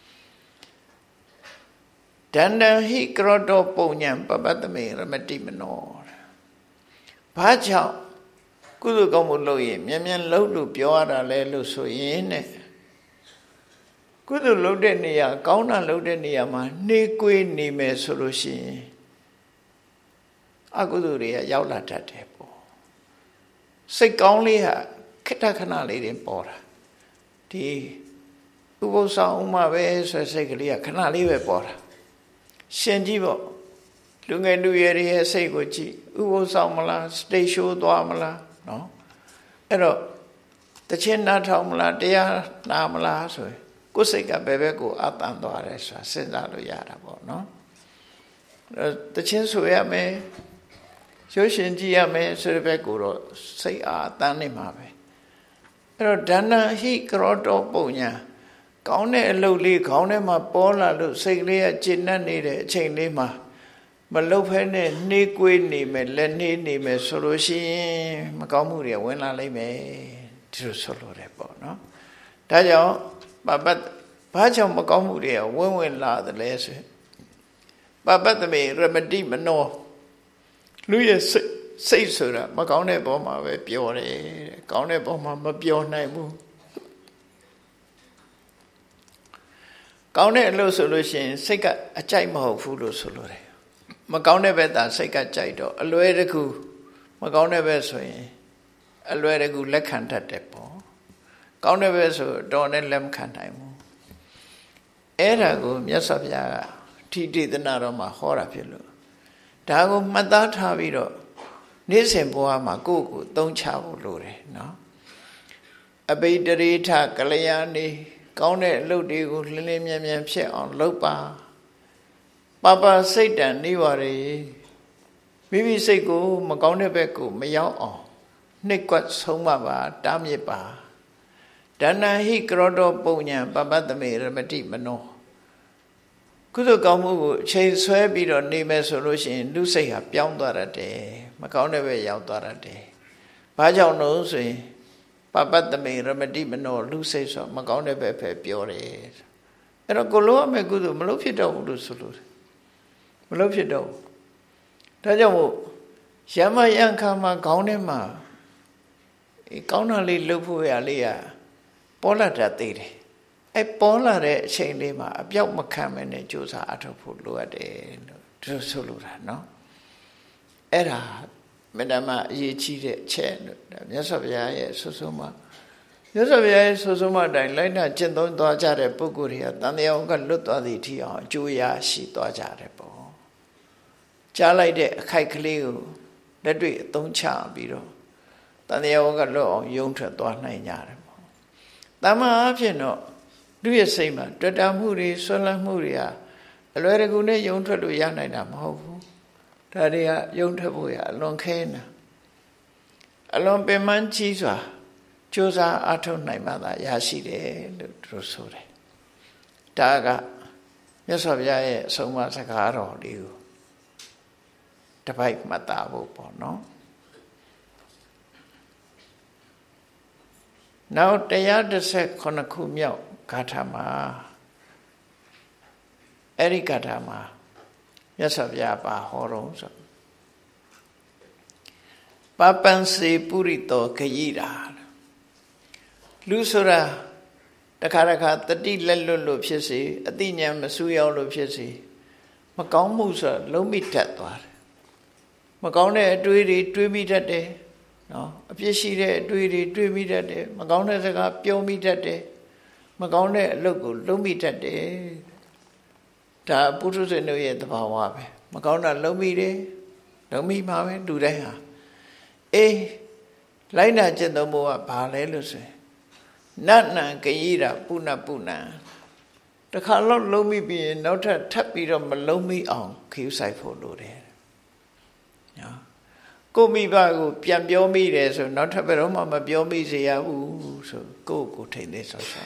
ဒန္တဟိကရတောပုံညာပပတ္တမေရမတိမနောဘာကြောင့်ကုသိုလ်ကောင်းမှုလုပ်ရင်မြန်မြန်လုပ်လို့ပြောရတာလဲလို့ဆိုရင်တဲ့ကုသိုလ်လုပ်တဲ့နေရာကောင်းတာလုပ်တဲ့နေရာမှာနှေးကွေးနေမယ်ဆိုလို့ရှိရင်အကုသိုလ်တွေကရောက်လာတတ်တယ်ပေါ့စိတ်ကောင်းလေးဟာခိတ္တခဏလေးတင်ပေါ်တာဒီဥပုသ္ဆောင်ဥမပဲဆိုစိတ်ကလေးကခဏလေးပဲပေါ်တာရှင်ကြည့်ပေါ့လူငယ်လူရွယ်တွေရဲ့စိတ်ကိုကြည့်ဥပုသ္ဆောင်မလားစတိတ်ရှိုးသွားမလားနော်အဲ့တော့တခြင်းနားထောင်မလားတရားနာမလားဆိုရင်ကိုယ်စိတ်ကဘယ်ဘက်ကိုအတန်သွားတယ်ဆိုတာစဉ်းစားလို့ရတာပေါ့နော်တခြင်းဆိုရမယ်ရုပ်ရှင်ကြည့်ရမယ်ဆိုတဲ့ဘက်ကိုတော့စိတ်အားတန်းနေမှာပဲအဲ့တော့ဒါနဟိကရောတောပုံညာကောင်းတဲ့အလုပ်လေးခေါင်းထဲမှာပေါ်လာလို့စိတ်ကလေးကကျဉ်းနေတဲ့အချိန်လေးမှာမလုတ်ဖဲနဲ့နှေးကွေးနေမယ်လက်နှေးနေမယ်ဆိုလို့ရှိရင်မကောင်းမှုတွေဝင်လာလိမ့်မယ်ဒီလိုဆိုလို့ရတယ်ပေါ့နော်ဒါကြောင့်ပပတ်ဘာကြောင့်မကောင်းမှုတွေဝင်ဝင်လာတယ်လဲဆိုရင်ပပတ်သမေရမတိမနောလူရဲ့စိတ်စိတ်ဆိုတာမကောင်းတဲ့ဘောမှာပဲပြောတယ်ကောင်းတဲ့ဘောမှာမပြောနိုင်ဘူးကောင်းတဲ့အလုပ်ဆိုလို့ရှိရင်စိတ်ကအကြိုက်မဟုတ်ဘူးလို့ဆိုလို့တယ်မကောင်းတဲ့ဘက်သာစိတ်ကကြိုက်တော့အလွယ်တကူမကောင်းတဲ့ဘက်ဆိုရင်အလွယ်တကူလက်ခံတတ်တယ်ပေါ့ကောင်းတဲ့ဘက်ဆိုတော့နဲ့လက်မခံနိုင်ဘူးအဲ့ဒါကိုမြတ်စွာဘုရားကထိတိသနာတော်မှာဟောတာဖြစ်လို့ဒါကိုမှတ်သားထားပြီးတော့နေ့စဉ်ဘဝမှာကိုယ့်ကိုသုံးချဖို့လိုတယ်နော်အဘိဓရိထကလျာဏီကောင်းတဲ့အလုပ်တွေကိုလင်းလင်းမြန်မြန်ဖြစ်အောင်လုပ်ပါပပစိတ်တန်နေပါလေမိမိစိတ်ကိုမကောင်းတဲ့ဘက်ကိုမရောက်အောင်နှိပ်ကွက်ဆုံးမပါတားမြစ်ပါဒါနဟိကရောတောပုံညာပပတ္တမေရမတိမနောကုသိုလ်ကောင်းမှုကိုအချိန်ဆွဲပြီးတော့နေမယ်ဆိုလို့ရှိရင်လူစိတ်ဟာပြောင်းသွားတတ်တယ်မကောင်းတဲ့ဘက်ရောက်သွားတတ်တယ်ဘာကြောင့်လို့ဆိုရင်ပပတ္တမေရမတိမနောလူစိတ်ဆိုမကောင်းတဲ့ဘက်ပဲပြောတယ်အဲ့တော့ကိုလိုရမယ့်ကုသိုလ်မလုပ်ဖြစ်တော့ဘူးလို့ဆိုလို့မလုပ်ဖြစ်တော့ဒါကြောင့်မို့ရမယံခါမှာခေါင်းထဲမှာကောင်းတာလေးလှုပ်ဖို့ရလေးရပေါ်လာတတ်သေးတယ်အဲပေါ်လာတဲ့အချိန်လေးမှာအပြောက်မခံမနဲ့ကြိုးစားအထောက်ဖို့လိုအပ်တယ်လို့သူဆိုလိုတာနော်အဲ့ဒါမေတ္တာမှာအရေးကြီးတဲ့အချက်လို့မြတ်စွာဘုရားရဲ့ဆွဆုံးမမြတ်စွာဘုရားရဲ့ဆွဆုံးမအတိုင်းလိုက်နာကျင့်သုံးသွားကြတဲ့ပုဂ္ဂိုလ်တွေကတန်တရားကလွတ်သွားသည့်အထိအောင်အကျိုးရရှိသွားကြတယ်ပေါ့ကြားလိုက်တဲ့အခိုက်ကလေးကိုလက်တွေ့အသုံးချပြီးတော့တန်တရားကလွတ်အောင်ယုံထွက်သွားနိုင်ကြတယ်ပေါ့တမန်အဖြစ်တော့လူရဲ့စိတ်မှာတွေ့တာမှုတွေဆွလန်းမှုတွေဟာအလွယ်တကူနဲ့ယုံထွက်လို့ရနိုင်တာမဟုတ်ဘူးဒါတွေကယုံထွက်ဖို့ရအလွန်ခဲနာအလွန်ပင်ပန်းကြီးစွာကြိုးစားအားထုတ်နိုင်မှသာရရှိတယ်လို့သူတို့ဆိုတယ်ဒါကမြတ်စွာဘုရားရဲ့အဆုံးအမစကားတော်လေးကိုတပိုက်မှတ်သားဖို့ပေါ့နော်နောက်တရားတစ်ဆက်ခုနှစ်ခုမြောက်ဂါထာမှာအဲ့ဒီဂါထာမှာမြတ်စွာဘုရားပါဟောတော်ဆိုပပံစေပုရိတောခယိတာလူဆိုတာတခါတခါတတိလက်လွတ်လို့ဖြစ်စေအတိညာမဆူရောက်လို့ဖြစ်စေမကောင်းမှုဆိုလုံးမိတတ်သွားတယ်မကောင်းတဲ့အတွေးတွေတွေးမိတတ်တယ်နော်အပြစ်ရှိတဲ့အတွေးတွေတွေးမိတတ်တယ်မကောင်းတဲ့စကားပြောမိတတ်တယ်မကောင်းတဲ့အလုပ်ကိုလုံးမိတတ်တယ်ဒါပုထုဇဉ်တို့ရဲ့သဘာဝပဲမကောင်းတာလုံးမိတယ်လုံးမိမှာပဲလူတိုင်းဟာအေးလိုက်နာကျင့်သုံးဖို့ကဘာလဲလို့ဆိုရင်နတ်နံကyiတာပုဏ္ဏပုဏ္ဏတခါတော့လုံးမိပြီးရင်နောက်ထပ်ထပ်ပြီးတော့မလုံးမိအောင်ခီးဆိုင်ဖို့လိုတယ်နော်ကိုမိဘကိုပြန်ပြောမိတယ်ဆိုနောက်ထပ်ဘယ်တော့မှမပြောမိစေရဘူးဆိုကိုကိုထိန်သေးဆောဆော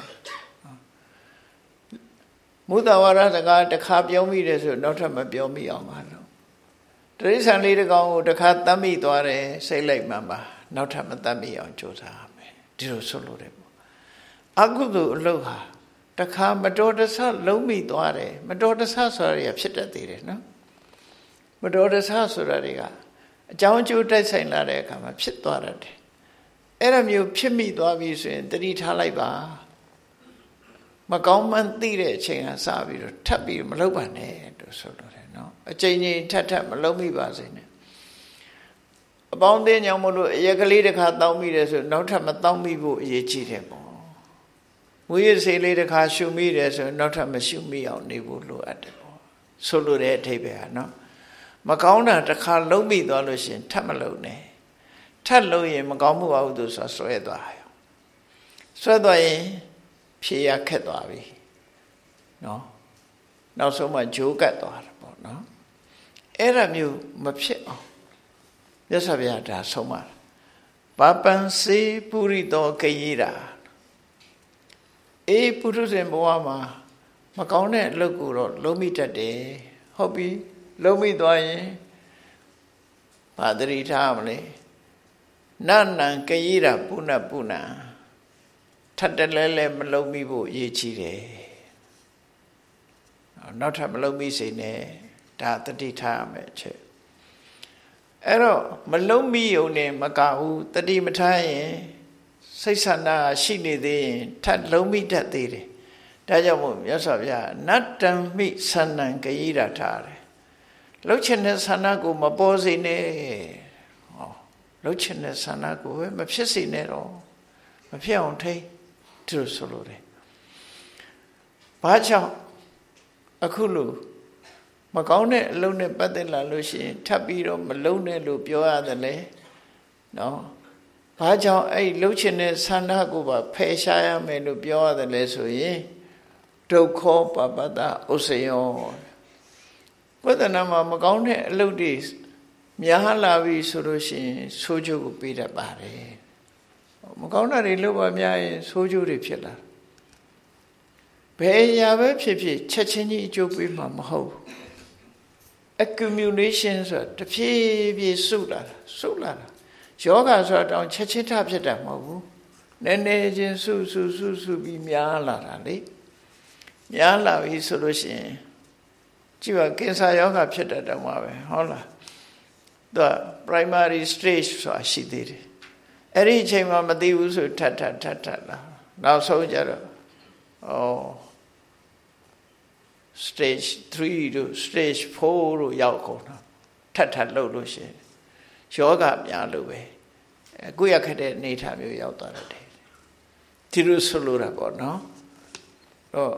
မုဒ္ဒဝါဒစကားတစ်ခါပြောမိတယ်ဆိုနောက်ထပ်မပြောမိအောင်ပါလို့တိရစ္ဆာန်လေးတစ်ကောင်ကိုတစ်ခါတတ်မိသွားတယ်စိတ်လိုက်မှန်ပါနောက်ထပ်မတတ်မိအောင်ကြိုးစားရမယ်ဒီလိုဆိုလို့တယ်ပေါ့အကုသိုလ်အလုပ်ဟာတစ်ခါမတော်တဆလုံးမိသွားတယ်မတော်တဆဆိုတာတွေဖြစ်တတ်သေးတယ်နော်မတော်တဆဆိုတာတွေကအကြောင်းအကျိုးတိုက်ဆိုင်လာတဲ့အခါမှာဖြစ်သွားတတ်တယ်အဲ့လိုမျိုးဖြစ်မိသွားပြီဆိုရင်တတိထားလိုက်ပါမကောင်းမှန်းသိတဲ့အချိန်ကစပြီးတော့ထပ်ပြီးမလုပ်ပါနဲ့လို့ဆိုလို့တယ်နော်အချိန်ချင်းထပ်ထပ်မလုပ်မိပါစေနဲ့အပေါင်းအသင်းကြောင့်မလို့အရက်ကလေးတစ်ခါတောင်းမိတယ်ဆိုနောက်ထပ်မတောင်းမိဖို့အရေးကြီးတယ်ပေါ့မွေးရစေးလေးတစ်ခါရှုမိတယ်ဆိုနောက်ထပ်မရှုမိအောင်နေဖို့လိုအပ်တယ်ပေါ့ဆိုလိုတဲ့အထိပ္ပယ်ဟာနော်မကောင်းတာတစ်ခါလုံးမိသွားလို့ရှိရင်ထပ်မလုပ်နဲ့ထပ်လို့ရင်မကောင်းမှုပါဘူးသူဆိုဆွဲသွားရောဆွဲသွားရင်ဖြေရခက်သွားပြီနော်နောက်ဆုံးမှဂျိုးကတ်သွားတယ်ပေါ့နော်အဲ့ဒါမျိုးမဖြစ်အောင်မြတ်စွာဘုရားဒါဆုံးမဘာပန်စေပုရိသောကရေတာအေးပုထုဇဉ်ဘဝမှာမကောင်းတဲ့အလုပ်ကိုတော့လုံးမိတတ်တယ်ဟုတ်ပြီလုံးမိသွားရင်ဘာတတိထားမလဲနနံကရေတာပုဏ္ဏပုဏ္ဏထပ်တလဲလဲမလုံးမိဖို့အရေးကြီးတယ်နောက်ထပ်မလုံးမိစေနဲ့ဒါတတိထားရမယ်အချက်အဲ့တော့မလုံးမိုံနဲ့မကဘူးတတိမထားရင်စိတ်ဆန္ဒရှိနေသေးရင်ထပ်လုံးမိတတ်သေးတယ်ဒါကြောင့်မို့မြတ်စွာဘုရားနတ္တမိသန္နံကရေတာထားတယ်လှုပ်ချင်တဲ့ဆန္ဒကိုမပေါ်စေနဲ့ဟောလှုပ်ချင်တဲ့ဆန္ဒကိုပဲမဖြစ်စေနဲ့တော့မဖြစ်အောင်ထိသူဆိုလို့တယ်ဘာကြောင့်အခုလို့မကောင်းတဲ့အလုပ်နဲ့ပတ်သက်လာလို့ရှိရင်ထပ်ပြီးတော့မလုံးနဲ့လို့ပြောရတယ်လေနော်ဘာကြောင့်အဲ့လှုပ်ချင်တဲ့ဆန္ဒကိုပါဖယ်ရှားရမယ်လို့ပြောရတယ်လေဆိုရင်ဒုက္ခပပတ္တဥစ္စယောဝိသနာမှာမကောင်းတဲ့အလုပ်တွေများလာပြီဆိုလို့ရှိရင်ဆိုးကျိုးကိုပေးတတ်ပါတယ်မကောင်းတာတွေလုပ်ပါများရင်ဆိုးကျိုးတွေဖြစ်လာဘယ်ရာပဲဖြစ်ဖြစ်ချက်ချင်းကြီးအကျိုးပေးမှာမဟုတ် accumulation ဆိုတာတဖြည်းဖြည်းစုလာတာစုလာတာယောဂဆိုတာတောင်ချက်ချင်းထဖြစ်တာမဟုတ်ဘူးနည်းနည်းချင်းစုစုစုစုပြီးများလာတာလေများလာပြီဆိုလို့ရှိရင်ကြည့်ပါကင်ဆာယောဂဖြစ်တတ်တယ်မှာပဲဟုတ်လားသူက primary stage ဆိုတာရှိသေးတယ်အဲ့ဒီအချိန်မှာမသိဘူးဆိုထပ်ထပ်ထပ်ထပ်လာနောက်ဆုံးကြတော့ဩstage three တို့ stage four တို့ရောက်ကုန်တာထပ်ထပ်လှုပ်လို့ရှိရင်ယောဂများလို့ပဲအခုရခက်တဲ့အနေထားမျိုးရောက်သွားတယ်ဒီလိုဆိုလိုတာပေါ့နော်တော့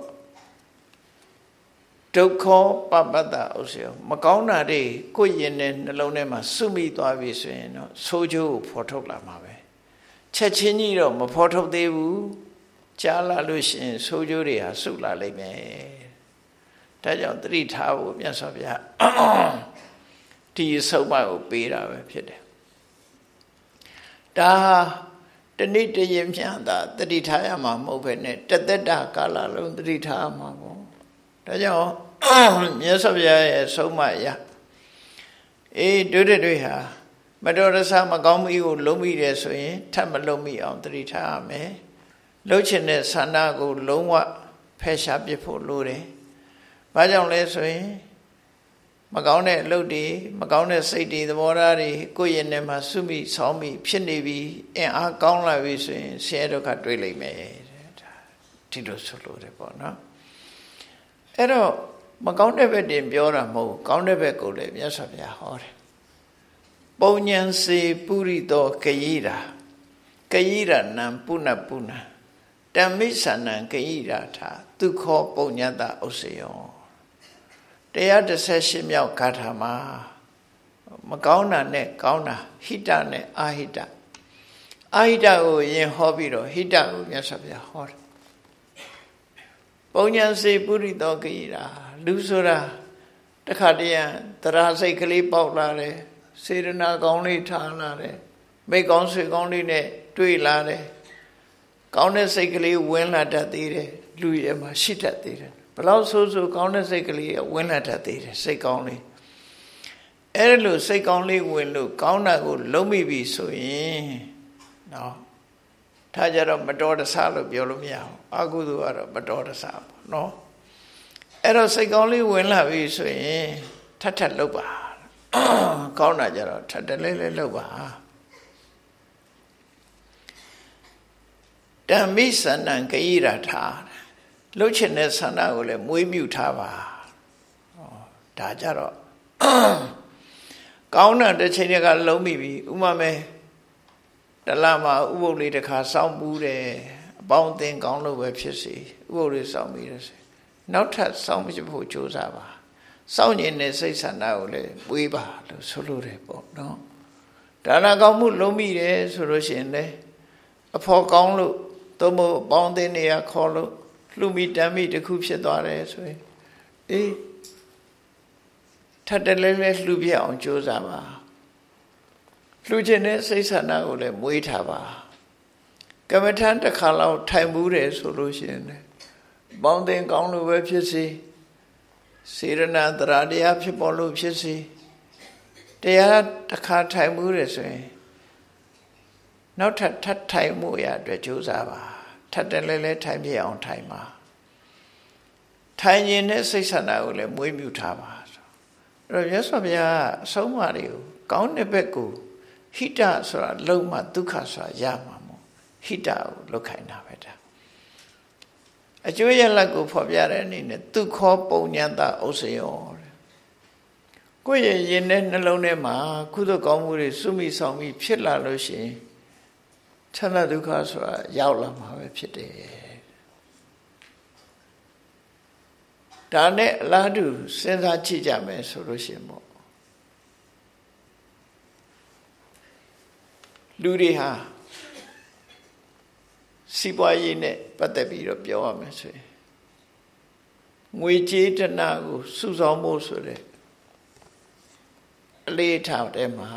ဒုက္ခပပတ္တဥစ္စယောမကောင်းတာတွေကိုယ်ရင်နဲ့နှလုံးထဲမှာစုမိသွားပြီဆိုရင်တော့ဆိုးကျိုးကိုဖော်ထုတ်လာမှာပဲချက်ချင်းကြီးတော့မဖော်ထုတ်သေးဘူးကြားလာလို့ရှိရင်ဆိုးကျိုးတွေဟာစုလာလိမ့်မယ်ဒါကြောင့်သတိထားဖို့မြတ်စွာဘုရားဒီဆုံးမကိုပေးတာပဲဖြစ်တယ်ဒါတဏိတရေမြတ်တာသတိထားရမှာမဟုတ်ပဲနဲ့တသက်တာကာလလုံးသတိထားရမှာပေါ့ဒါကြောင့်မြတ်စွာဘုရားရဲ့ဆုံးမအရအေးတို့တွေဟာမတော်တဆမကောင်းမှုကိုလုံးမိတယ်ဆိုရင်ထပ်မလုံးမိအောင်သတိထားရမယ်လှုပ်ချင်တဲ့ဆန္ဒကိုလုံးဝဖယ်ရှားပစ်ဖို့လိုတယ်ဘာကြောင့်လဲဆိုရင်မကောင်းတဲ့အလုပ်တွေမကောင်းတဲ့စိတ်တွေသဘောထားတွေကိုယ့်ရင်ထဲမှာစုမိဆောင်းမိဖြစ်နေပြီးအင်အားကောင်းလာပြီဆိုရင်ဆင်းရဲဒုက္ခတွေ့လိမ့်မယ်ဒါဒီလိုဆိုလို့တယ်ပေါ့နော်အဲ့တော့မကောင်းတဲ့ဘက်တင်ပြောတာမဟုတ်ကောင်းတဲ့ဘက်ကိုလည်းမြတ်စွာဘုရားဟောတယ်ပုံဉ္စေပုရိသောကရေတာကရေရနံပုဏ္ဏပုဏ္ဏတမိသန္နံကရေတာထာဒုက္ခပုံညတဥစ္စယောတရားတစ်ဆယ်ရှစ်မြောက်ဂါထာမှာမကောင်းတာနဲ့ကောင်းတာဟိတနဲ့အာဟိတအာဟိတကိုရင်ဟောပြီးတော့ဟိတကိုမြတ်စွာဘုရားဟောတယ်ပုံဉ္စေပုရိသောကရေတာလူဆိုတာတခါတည်းသရစိတ်ကလေးပေါက်လာတယ်စေရနာကောင်းလေးထားလာတယ်မိကောင်းဆွေကောင်းလေးနဲ့တွေ့လာတယ်ကောင်းတဲ့စိတ်ကလေးဝင်လာတတ်သေးတယ်လူရဲ့မှာရှိတတ်သေးတယ်ဘလောက်ဆိုးဆိုးကောင်းတဲ့စိတ်ကလေးဝင်လာတတ်သေးတယ်စိတ်ကောင်းလေးအဲ့လိုစိတ်ကောင်းလေးဝင်လို့ကောင်းတာကိုလုံးမိပြီဆိုရင်နော်ဒါကြတော့မတော်တဆလို့ပြောလို့မရဘူးအကုသိုလ်ကတော့မတော်တဆပေါ့နော်အဲ့တော့စိတ်ကောင်းလေးဝင်လာပြီဆိုရင်ထပ်ထပ်လုပ်ပါကောင်းတာကြတော့ထပ်တလဲလဲလုပ်ပါဓမ္မိသန္နံကရေတာထားလှုပ်ချင်တဲ့ဆန္ဒကိုလည်းမွေးမြူထားပါဒါကြတော့ကောင်းတာတစ်ချိန်တည်းကလုံးမိပြီဥမာမဲတလမှာဥပုပ်လေးတစ်ခါစောင့်ပူးတယ်အပေါင်းအသင်းကောင်းလို့ပဲဖြစ်စီဥပုပ်လေးစောင့်ပြီးတယ်နောက်ထပ်စောင့်ဖြစ်ဖို့ကြိုးစားပါစောင့်ကျင်တဲ့စိတ်ဆန္ဒကိုလည်းပွေးပါလို့ဆိုလိုတယ်ပေါ့နော်ဒါနကောင်းမှုလုံးမိတယ်ဆိုလို့ရှိရင်လေအဖို့ကောင်းလို့သို့မဟုတ်ပေါင်းသင်းနေရခေါ်လို့လှူမိတမ်းမိတစ်ခုဖြစ်သွားတယ်ဆိုရင်အေးထပ်တလဲလဲလှူပြအောင်ကြိုးစားပါလှူခြင်းနဲ့စိတ်ဆန္ဒကိုလည်းမွေးထားပါကမ္မထန်တစ်ခါလောက်ထိုင်မှုတယ်ဆိုလို့ရှိရင်လေပေါင်းသင်းကောင်းလို့ပဲဖြစ်စေစေရနာတရားတရားဖြစ်ပေါ်လို့ဖြစ်စေတရားတစ်ခါထိုင်မှုတယ်ဆိုရင်နောက်ထပ်ထပ်ထိုင်မှုရအတွက်ကြိုးစားပါထပ်တယ်လဲလဲထိုင်ပြအောင်ထိုင်ပါထိုင်ရင်နဲ့စိတ်ဆန္ဒကိုလည်းမွေးမြူထားပါဆိုအဲ့တော့မြတ်စွာဘုရားအဆုံးအမတွေကိုကောင်းတဲ့ဘက်ကိုဟိတဆိုတာလုံမှဒုက္ခဆိုတာရမှာမို့ဟိတကိုလုတ်ခိုင်းတာပဲဒါအကျိုးရလဒ်ကိုဖော်ပြတဲ့အနေနဲ့သူခောပုံညတဥစ္စယောတဲ့ကိုယ့်ရဲ့ရင်ထဲနှလုံးထဲမှာကုသိုလ်ကောင်းမှုတွေစုမိဆောင်ပြီးဖြစ်လာလို့ရှိရင်ချမ်းသာဒုက္ခဆိုတာရောက်လာမှာပဲဖြစ်တယ်ဒါနဲ့အလားတူစဉ်းစားကြည့်ကြမယ်ဆိုလို့ရှိရင်ပေါ့လူတွေဟာစီးပွားရေးနဲ့ပတ်သက်ပြီးတော့ပြောရမယ်ဆိုရင်ငွေကြေးတနာကိုစုဆောင်ဖို့ဆိုတဲ့အလေးထားတဲ့မှာ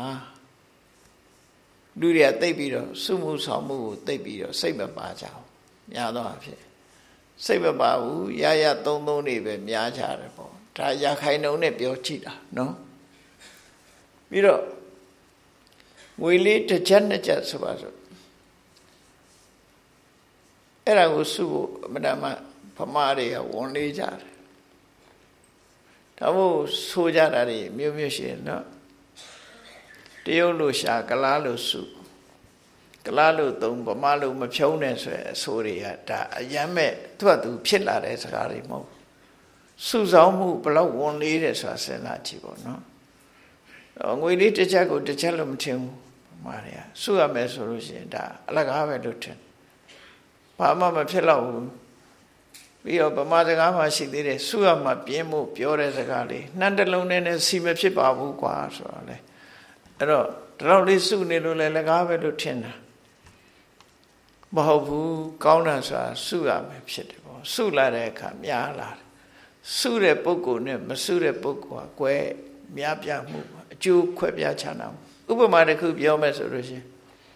လူတွေကသိပြီးတော့စုမှုဆောင်မှုကိုသိပြီးတော့စိတ်မပါကြဘူးများသောအားဖြင့်စိတ်မပါဘူးရရသုံးသုံးနေပဲများကြတယ်ပေါ့ဒါရခိုင်နှုံနဲ့ပြောကြည့်တာနော်ပြီးတော့ငွေလေးတစ်ချက်နှစ်ချက်ဆိုပါစို့အဲ့ဒါကိုစုဖို့အမှန်တမ်းဗမာတွေကဝန်လေးကြတယ်ဒါမို့ဆိုကြတာတွေမျိုးမျိုးရှိတယ်နော်တရုတ်လိုရှာကလားလိုစုကလားလိုသုံးဗမာလိုမဖြုံးနဲ့ဆိုရယ်အဆိုတွေကဒါအယမ်းမဲ့သူ့အတူဖြစ်လာတဲ့စကားတွေမဟုတ်စုဆောင်မှုဘလောက်ဝန်လေးတယ်ဆိုတာစဉ်းစားကြည့်ပေါ့နော်ငွေလေးတစ်ချက်ကိုတစ်ချက်လို့မထင်ဘူးဗမာတွေကစုရမယ်ဆိုလို့ရှိရင်ဒါအလကားပဲလို့ထင်ဘာမှမဖြစ်တော့ဘူးပြီးတော့ဗမာစကားမှရှိသေးတယ်စုရမှပြင်းမှုပြောတဲ့စကားလေးနှမ်းတစ်လုံးနဲ့စီမဖြစ်ပါဘူးကွာဆိုတော့လေအဲ့တော့ဒီလောက်လေးစုနေလို့လည်းလကားပဲလို့ထင်တာမဟုတ်ဘူးကောင်းတာဆိုတာစုရမယ်ဖြစ်တယ်ပေါ့စုလာတဲ့အခါများလာတယ်စုတဲ့ပုဂ္ဂိုလ်နဲ့မစုတဲ့ပုဂ္ဂိုလ်ကကွဲများပြမှုအကျိုးခွဲပြားခြားနာမှုဥပမာတစ်ခုပြောမယ်ဆိုလို့ရှိရင်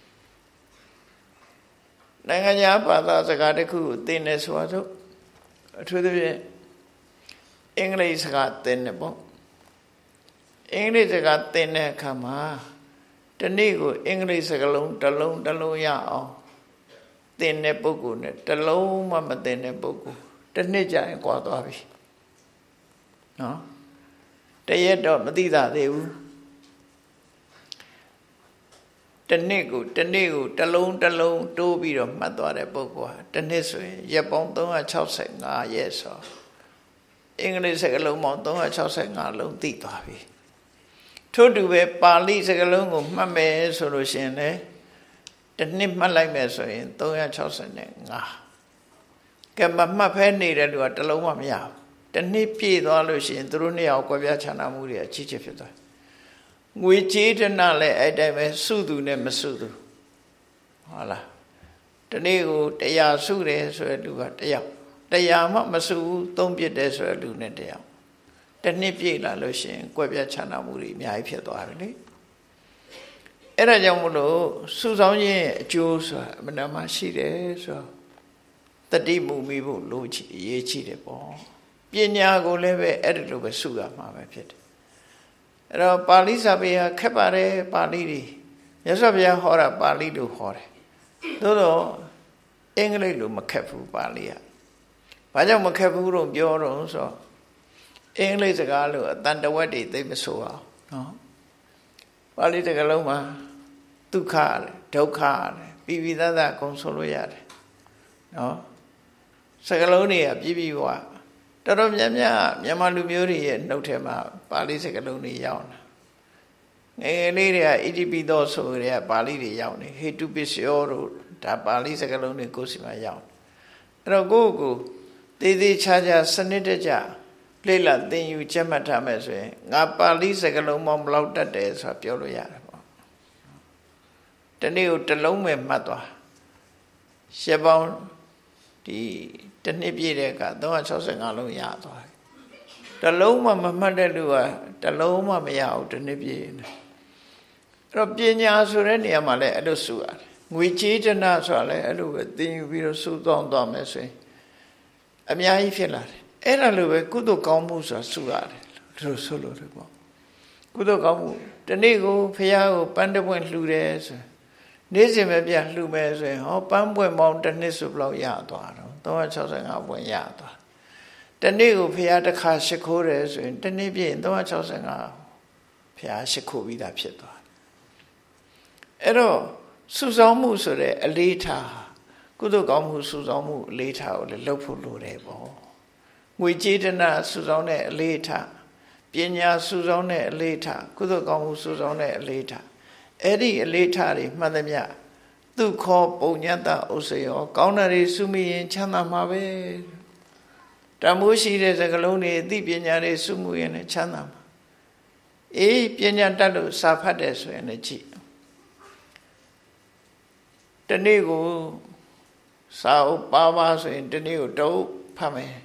နိုင်ငံခြားဘာသာစကားတစ်ခုကိုသင်နေဆိုတော့အထူးသဖြင့်အင်္ဂလိပ်စကားသင်နေပေါ့အင်္ဂလိပ်စကားသင်တဲ့အခါမှာတနေ့ကိုအင်္ဂလိပ်စကားလုံးတစ်လုံးတစ်လုံးရအောင်သင်တဲ့ပုဂ္ဂိုလ်နဲ့တစ်လုံးမှမသင်တဲ့ပုဂ္ဂိုလ်တစ်နှစ်ကြာရင်ကွာသွားပြီနော်တရက်တော့မသိတာသေးဘူးတနေ့ကိုတနေ့ကိုတစ်လုံးတစ်လုံးတိုးပြီးတော့မှတ်သွားတဲ့ပုဂ္ဂိုလ်ဟာတစ်နှစ်ဆိုရင်ရက်ပေါင်းသုံးရာ၆၅ရက်ဆိုအင်္ဂလိပ်စကားလုံးပေါင်းသုံးရာ၆၅လုံးသိသွားပြီထို့တူပဲပါဠိစကားလုံးကိုမှတ်မယ်ဆိုလို့ရှိရင်လည်းတစ်နှစ်မှတ်လိုက်မယ်ဆိုရင်သုံးရာ၆၅ကဲမမှတ်ဖဲနေတဲ့လူကတစ်လုံးမှမရဘူးတစ်နှစ်ပြည့်သွားလို့ရှိရင်သူတို့နှစ်ယောက်ကွဲပြားခြားနာမှုတွေအကြီးကြီးဖြစ်သွားငွေကြေးတနာလည်းအဲ့တိုင်းပဲစုသူနဲ့မစုသူဟုတ်လားဒီနေ့ကိုတရားစုတယ်ဆိုတဲ့လူကတယောက်တရားမှမစုဘူးသုံးပြစ်တယ်ဆိုတဲ့လူနဲ့တယောက်တစ်နှစ်ပြည့်လာလို့ရှိရင်ကွဲပြားခြားနာမှုတွေအများကြီးဖြစ်သွားတယ်လေအဲ့ဒါကြောင့်မလို့စုဆောင်ခြင်းအကျိုးဆိုတာအမှန်တမ်းရှိတယ်ဆိုတော့တတိမူမိဖို့လိုချင်အရေးကြီးတယ်ပေါ့ပညာကိုလည်းပဲအဲ့ဒီလိုပဲစုရမှာပဲဖြစ်တယ်အဲ့တော့ပါဠိစာပေဟာခက်ပါတယ်ပါဠိတွေမြတ်စွာဘုရားဟောတာပါဠိလိုဟောတယ်သို့တော့အင်္ဂလိပ်လိုမခက်ဘူးပါဠိကဘာကြောင့်မခက်ဘူးလို့ပြောတော့ဆိုတော့အင်္ဂလိပ်စကားလိုအတန်တဝက်တွေသိမဆိုအောင်နော်ပါဠိစကားလုံးမှာဒုက္ခရတယ်ဒုက္ခရတယ်ပြီးပြီးသားသားအကုန်ဆိုလို့ရတယ်နော်စကားလုံးတွေကပြည့်ပြည့်ဝတော်တော်များများမြန်မာလူမျိုးတွေရဲ့နှုတ်ထဲမှာပါဠိစကားလုံးတွေရောက်လာငယ်ငယ်လေးတွေကဣတိပိသောဆိုတဲ့ပါဠိတွေရောက်နေဟေတုပစ္စယောတို့ဒါပါဠိစကားလုံးတွေကိုယ်စီမှာရောက်အဲ့တော့ကိုယ့်ကိုသေးသေးချာချာစနစ်တကျလေ့လာသင်ယူချက်မှတ်ထားမယ်ဆိုရင်ငါပါဠိစကားလုံးပေါင်းဘယ်လောက်တတ်တယ်ဆိုတာပြောလို့ရတယ်ပေါ့တနေ့ကိုတစ်လုံးပဲမှတ်သွားရှစ်ပေါင်းဒီတစ်နှစ်ပြည့်တဲ့ကသုံးရာ၆၅လုံးရသွားတစ်လုံးမှမမှတ်တဲ့လူကတစ်လုံးမှမရဘူးတစ်နှစ်ပြည့်နေအဲ့တော့ပညာဆိုတဲ့နေရာမှာလည်းအဲ့လိုစုရတယ်ငွေကြေးတနာဆိုတာလည်းအဲ့လိုပဲသင်ယူပြီးတော့စုတောင်းသွားမယ်ဆိုရင်အများကြီးဖြစ်လာတယ်အဲ့ဒါလိုပဲကုသိုလ်ကောင်းမှုဆိုတာစုရတယ်လို့ဆိုလို့တယ်ပေါ့ကုသိုလ်ကောင်းမှုဒီနေ့ကိုဖះကိုပန်းတပွင့်လှူတယ်ဆိုနေ့စဉ်ပဲပြန်လှူမယ်ဆိုရင်ဟောပန်းပွင့်ပေါင်းတစ်နှစ်ဆိုဘလောက်ရသွားတော့သုံးရာ၆၅ပွင့်ရသွားဒီနေ့ကိုဖះတစ်ခါရှ िख ိုးတယ်ဆိုရင်ဒီနေ့ပြည့်သုံးရာ၆၅ဖះရှ िख ိုးပြီးသားဖြစ်သွားအဲ့တော့စုဆောင်မှုဆိုတဲ့အလေးထားကုသိုလ်ကောင်းမှုစုဆောင်မှုအလေးထားကိုလည်းလုပ်ဖို့လိုတယ်ပေါ့ငွေကြေးတနာစုဆောင်တဲ့အလေးထားပညာစုဆောင်တဲ့အလေးထားကုသိုလ်ကောင်းမှုစုဆောင်တဲ့အလေးထားအဲ့ဒီအလေးထားတွေမှတ်သမျှသူခောပုံညတဥစ္စယောကောင်းတာတွေစုမိရင်ချမ်းသာမှာပဲတမိုးရှိတဲ့စကလုံးတွေအသိပညာတွေစုမှုရင်လည်းချမ်းသာမှာအေးပညာတတ်လို့စာဖတ်တယ်ဆိုရင်လည်းကြည့်တနေ့ကိုစာအုပ်ပါပါဆိုရင်တနေ့ကိုတုပ်ဖတ်မယ်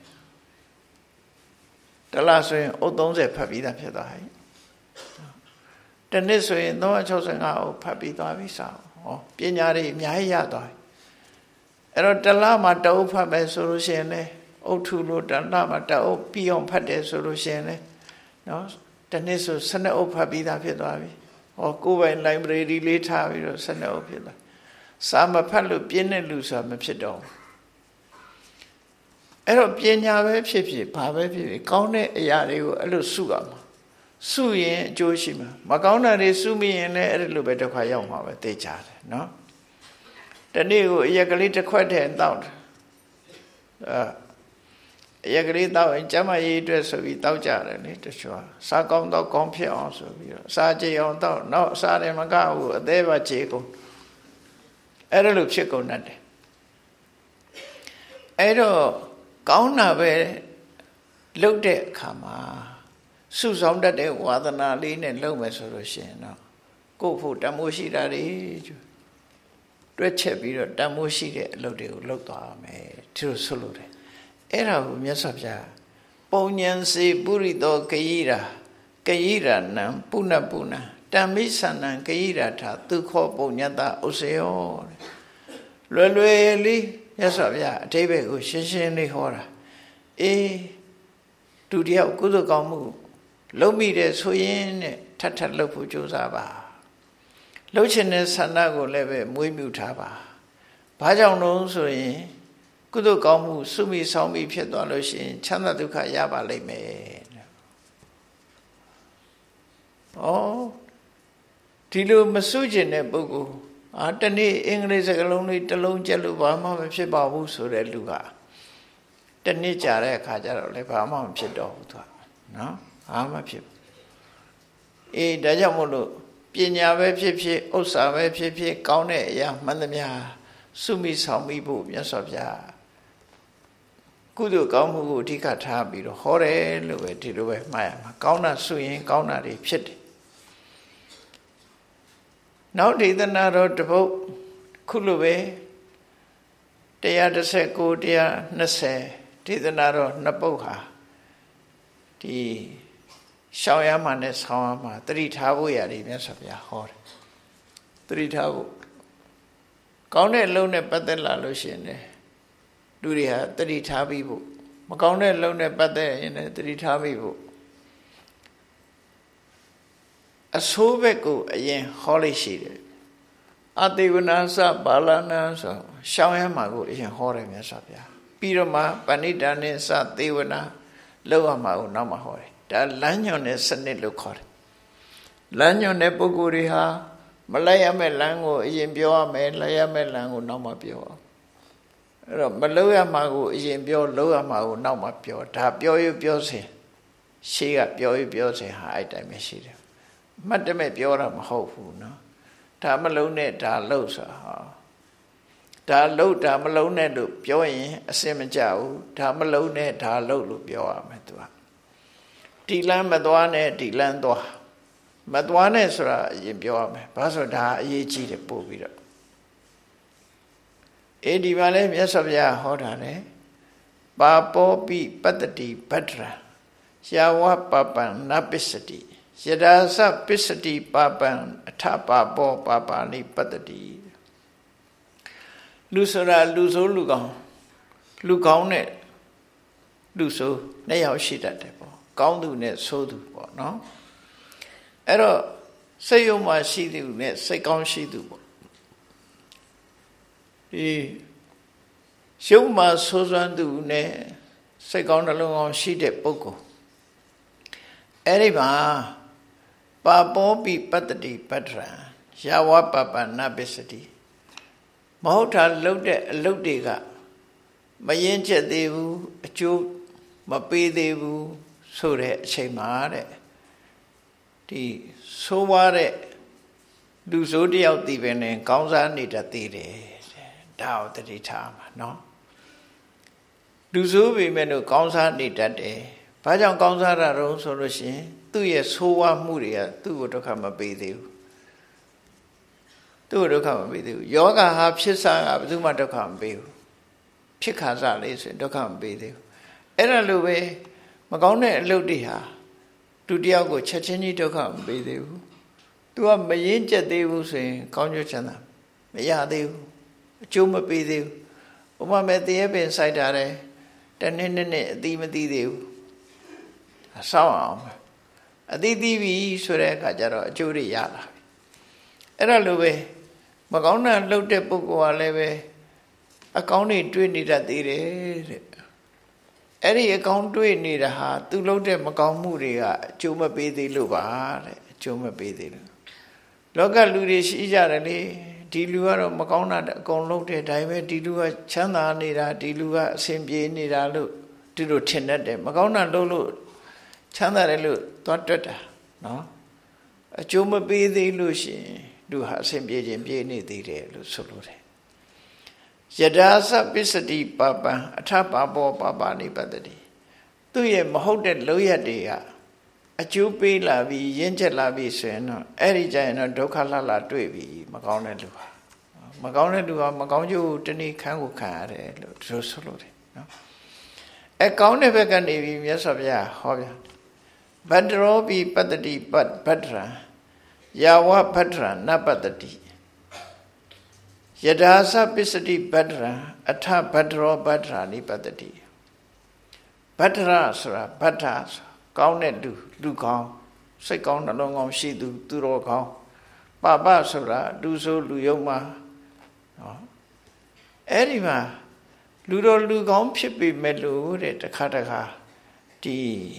တလားဆိုရင်အုပ်သုံးဆယ်ဖတ်ပြီးသားဖြစ်သွားပြီတနေ့ဆိုရင်သုံးရာ၆၅အုပ်ဖတ်ပြီးသွားပြီစာဟောပညာတွေအများကြီးရသွားပြီအဲ့တော့တလားမှာတအုပ်ဖတ်မယ်ဆိုလို့ရှိရင်လေအုပ်ထုလို့တလားမှာတအုပ်ပြီးအောင်ဖတ်တယ်ဆိုလို့ရှိရင်လေနော်တနေ့ဆိုဆယ်နှစ်အုပ်ဖတ်ပြီးသားဖြစ်သွားပြီဟောကိုယ်ပိုင် library လေးထားပြီးတော့ဆယ်နှစ်အုပ်ဖြစ်သွားစာမဖတ်လို့ပြင်းတဲ့လူဆိုတာမဖြစ်တော့ဘူးအဲ့တော့ပညာပဲဖြစ်ဖြစ်ဘာပဲဖြစ်ဖြစ်ကောင်းတဲ့အရာတွေကိုအဲ့လိုစုရမှာစုရင်အကျိုးရှိမှာမကောင်းတာတွေစုမိရင်လည်းအဲ့လိုပဲဒုက္ခရောက်မှာပဲသိကြတယ်နော်တနေ့ကိုအရက်ကလေးတစ်ခွက်တည်းတောက်တယ်အရက်ကလေးတောက်ရင်ကျမကြီးအတွက်ဆိုပြီးတောက်ကြတယ်လေတချို့စားကောင်းတော့ကောင်းဖြစ်အောင်ဆိုပြီးတော့စားကြအောင်တောက်နောက်စားတယ်မကဘူးအသေးပါခြေကုန်အဲ့ဒါလိုဖြစ်ကုန်တတ်တယ်အဲ့တော့ကောင်းတာပဲလှုပ်တဲ့အခါမှာစုဆောင်တတ်တဲ့ဝါသနာလေးနဲ့လှုပ်မယ်ဆိုလို့ရှိရင်တော့ကိုယ့်ဖို့တမိုးရှိတာတွေတွက်ချက်ပြီးတော့တမိုးရှိတဲ့အလုပ်တွေကိုလုပ်သွားရမယ်ဒီလိုဆိုလို့တယ်အဲ့ဒါကိုမြတ်စွာဘုရားပုံဉ္စေပုရိသောကယိရာကယိရာနံပုဏ္ဏပုဏ္ဏတံမိသနံကယိရာထသူခောပုံညတဥစ္စယောလွယ်လွယ်လေးမြတ်စွာဘုရားအဓိပ္ပာယ်ကိုရှင်းရှင်းလေးဟောတာအေးဒုတိယကုသိုလ်ကောင်းမှုလုပ်မိတယ်ဆိုရင်နဲ့ထပ်ထပ်လုပ်ဖို့ကြိုးစားပါလှုပ်ချင်တဲ့ဆန္ဒကိုလည်းပဲမွေးမြူထားပါဘာကြောင့်လို့ဆိုရင်ကုသိုလ်ကောင်းမှုစုမိဆောင်မိဖြစ်သွားလို့ရှိရင်ချမ်းသာဒုက္ခရပါလိမ့်မယ်ဩဒီလိုမစွကျင်တဲ့ပုဂ္ဂိုလ်အာတနေ့အင်္ဂလိပ်စကားလုံးလေးတစ်လုံးကျက်လို့ဘာမှမဖြစ်ပါဘူးဆိုတဲ့လူကတနေ့ကြာတဲ့အခါကျတော့လည်းဘာမှမဖြစ်တော့ဘူးသူကနော်ဘာမှဖြစ်ဘူးအေးဒါကြောင့်မို့လို့ပညာပဲဖြစ်ဖြစ်ဥစ္စာပဲဖြစ်ဖြစ်ကောင်းတဲ့အရာမှန်သမျှစုမိဆောင်မိဖို့မြတ်စွာဘုရားကုသိုလ်ကောင်းမှုကိုအဓိကထားပြီးတော့ဟောတယ်လို့ပဲဒီလိုပဲမှားရမှာကောင်းတာဆိုရင်ကောင်းတာတွေဖြစ်တယ်နောက်ဒေသနာတော်တပုတ်ခုလိုပဲone nineteen 120ဒေသနာတော်နှစ်ပုတ်ဟာဒီရှောင်းရမှနဲ့ဆောင်းရမှတတိထားဖို့ရတယ်မြတ်စွာဘုရားဟောတယ်တတိထားဖို့ကောင်းတဲ့အလုံးနဲ့ပတ်သက်လာလို့ရှိရင်လေလူတွေဟာတတိထားပြီးဖို့မကောင်းတဲ့အလုံးနဲ့ပတ်သက်ရင်လည်းတတိထားပြီးဖို့အဆိုးဘက်ကိုအရင်ဟောလိုက်ရှိတယ်အတေဝနာစဘာလနာဆိုရှောင်းရမှာကိုအရင်ဟောတယ်မြတ်စွာဘုရားပြီးတော့မှပဏိတာနဲ့စသေဝနာလောက်ရမှာကိုနောက်မှဟောတယ်ဒါလမ်းညွန်တဲ့စနစ်လို့ခေါ်တယ်လမ်းညွန်တဲ့ပုဂ္ဂိုလ်တွေဟာမလိုက်ရမယ့်လမ်းကိုအရင်ပြောရမယ်လိုက်ရမယ့်လမ်းကိုနောက်မှပြောအဲ့တော့မလောက်ရမှာကိုအရင်ပြောလောက်ရမှာကိုနောက်မှပြောဒါပြောရပြောစဉ်ရှေးကပြောရပြောစဉ်ဟာအဲ့တိုင်းပဲရှိတယ်မှတ်တမဲ့ပြောတာမဟုတ်ဘူးနော်ဒါမလုံးနဲ့ဒါလုံးဆိုတာဟာဒါလုံးဒါမလုံးနဲ့လို့ပြောရင်အစင်မကြဘူးဒါမလုံးနဲ့ဒါလုံးလို့ပြောရမယ်သူကဒီလမ်းမသွားနဲ့ဒီလမ်းသွားမသွားနဲ့ဆိုတာအရင်ပြောရမယ်ဘာလို့ဒါအရေးကြီးတယ်ပို့ပြီးတော့အေဒီမှာလဲမြတ်စွာဘုရားဟောတာလေပါပောပိပတ္တိဗတ္တရာယာဝပပံနပစ္စတိယဒါသပစ္စတိပပံအထပါပောပပါဏိပတ္တိလူဆိုတာလူဆိုးလူကောင်းလူကောင်းနဲ့လူဆိုးနှစ်ယောက်ရှိတတ်တယ်ပေါ့ကောင်းသူနဲ့ဆိုးသူပေါ့နော်အဲ့တော့စိတ်ယုံမှရှိသူနဲ့စိတ်ကောင်းရှိသူပေါ့ဒီရှုံးမှဆိုးစွမ်းသူနဲ့စိတ်ကောင်းနှလုံးကောင်းရှိတဲ့ပုဂ္ဂိုလ်အဲ့ဒီမှာပါပောပိပတ္တိပတ္တရာယာဝပပနပစ္စတိမဟုတ်တာလှုပ်တဲ့အလုပ်တွေကမရင်ကျက်သေးဘူးအကျိုးမပေးသေးဘူးဆိုတဲ့အချိန်မှာတဲ့ဒီဆိုးွားတဲ့လူဆိုးတယောက်တည်ပဲနဲ့ကောင်းစားနေတတ်သေးတယ်ဒါကိုတတိထားမှာနော်လူဆိုးပေမဲ့လို့ကောင်းစားနေတတ်တယ်ဘာကြောင့်ကောင်းစားတာတော့ဆိုလို့ရှိရင်သူ့ရဲ့ဆိုးဝါးမှုတွေကသူ့ကိုဒုက္ခမပေးသေးဘူးသူ့ကိုဒုက္ခမပေးသေးဘူးယောဂဟာဖြစ်စားကဘယ်သူမှဒုက္ခမပေးဘူးဖြစ်ခါစားလေးဆိုရင်ဒုက္ခမပေးသေးဘူးအဲ့ဒါလိုပဲမကောင်းတဲ့အလုပ်တွေဟာသူတယောက်ကိုချက်ချင်းကြီးဒုက္ခမပေးသေးဘူးသူကမရင်ကျက်သေးဘူးဆိုရင်ကောင်းကျိုးချမ်းသာမရသေးဘူးအကျိုးမပေးသေးဘူးဥပမာမဲ့တရေပင်စိုက်ထားတယ်တနေ့နေ့နဲ့အတိမသိသေးဘူးအဆောင်အောင်အတိသိပြီဆိုတဲ့အခါကျတော့အကျိုးတွေရလာပြီအဲ့ဒါလိုပဲမကောင်းတာလှုပ်တဲ့ပုဂ္ဂိုလ်ကလည်းပဲအကောင်းတွေတွေးနေတတ်သေးတယ်တဲ့အဲ့ဒီအကောင်းတွေးနေတာဟာသူလှုပ်တဲ့မကောင်းမှုတွေကအကျိုးမပေးသေးလို့ပါတဲ့အကျိုးမပေးသေးလို့လောကလူတွေရှိကြတယ်လေဒီလူကတော့မကောင်းတာအကုန်လုပ်တဲ့ဒါပေမဲ့ဒီလူကချမ်းသာနေတာဒီလူကအဆင်ပြေနေတာလို့ဒီလိုထင်တတ်တယ်မကောင်းတာလုပ်လို့ချမ်းသာတယ်လို့သွားတွက်တာနော်အကျိုးမပေးသေးလို့ရှိရင်လူဟာအဆင်ပြေခြင်းပြေနေသေးတယ်လို့ဆိုလိုတယ်ယဒါသပစ္စတိပပံအထပါပောပပါဏိပတ္တိသူရဲ့မဟုတ်တဲ့လောက်ရတွေကအကျိုးပေးလာပြီးရင့်ကျက်လာပြီးဆိုရင်တော့အဲ့ဒီကြရင်တော့ဒုက္ခလှလှတွေ့ပြီမကောင်းတဲ့လူဟာမကောင်းတဲ့လူဟာမကောင်းကျိုးတနည်းခံကိုခံရတယ်လို့ဒီလိုဆိုလို့တယ်နော်အဲကောင်းတဲ့ဘက်ကနေပြီးမြတ်စွာဘုရားဟောပြဗတ္တရောပိပတ္တိပတ္ဗတ္တရာယာဝဗတ္တရာနပတ္တိယဒါသပစ္စတိဗတ္တရာအထဗတ္တရောဗတ္တရာနိပတ္တိဗတ္တရာဆိုတာဗတ္တာကောင်းတဲ့လူလူကောင်းစိတ်ကောင်းနှလုံးကောင်းရှိသူသူတော်ကောင်းပပဆိုတာလူဆိုလူယုံမှာနော်အဲ့ဒီမှာလူတော်လူကောင်းဖြစ်ပေမဲ့လို့တဲ့တခါတခါဒီ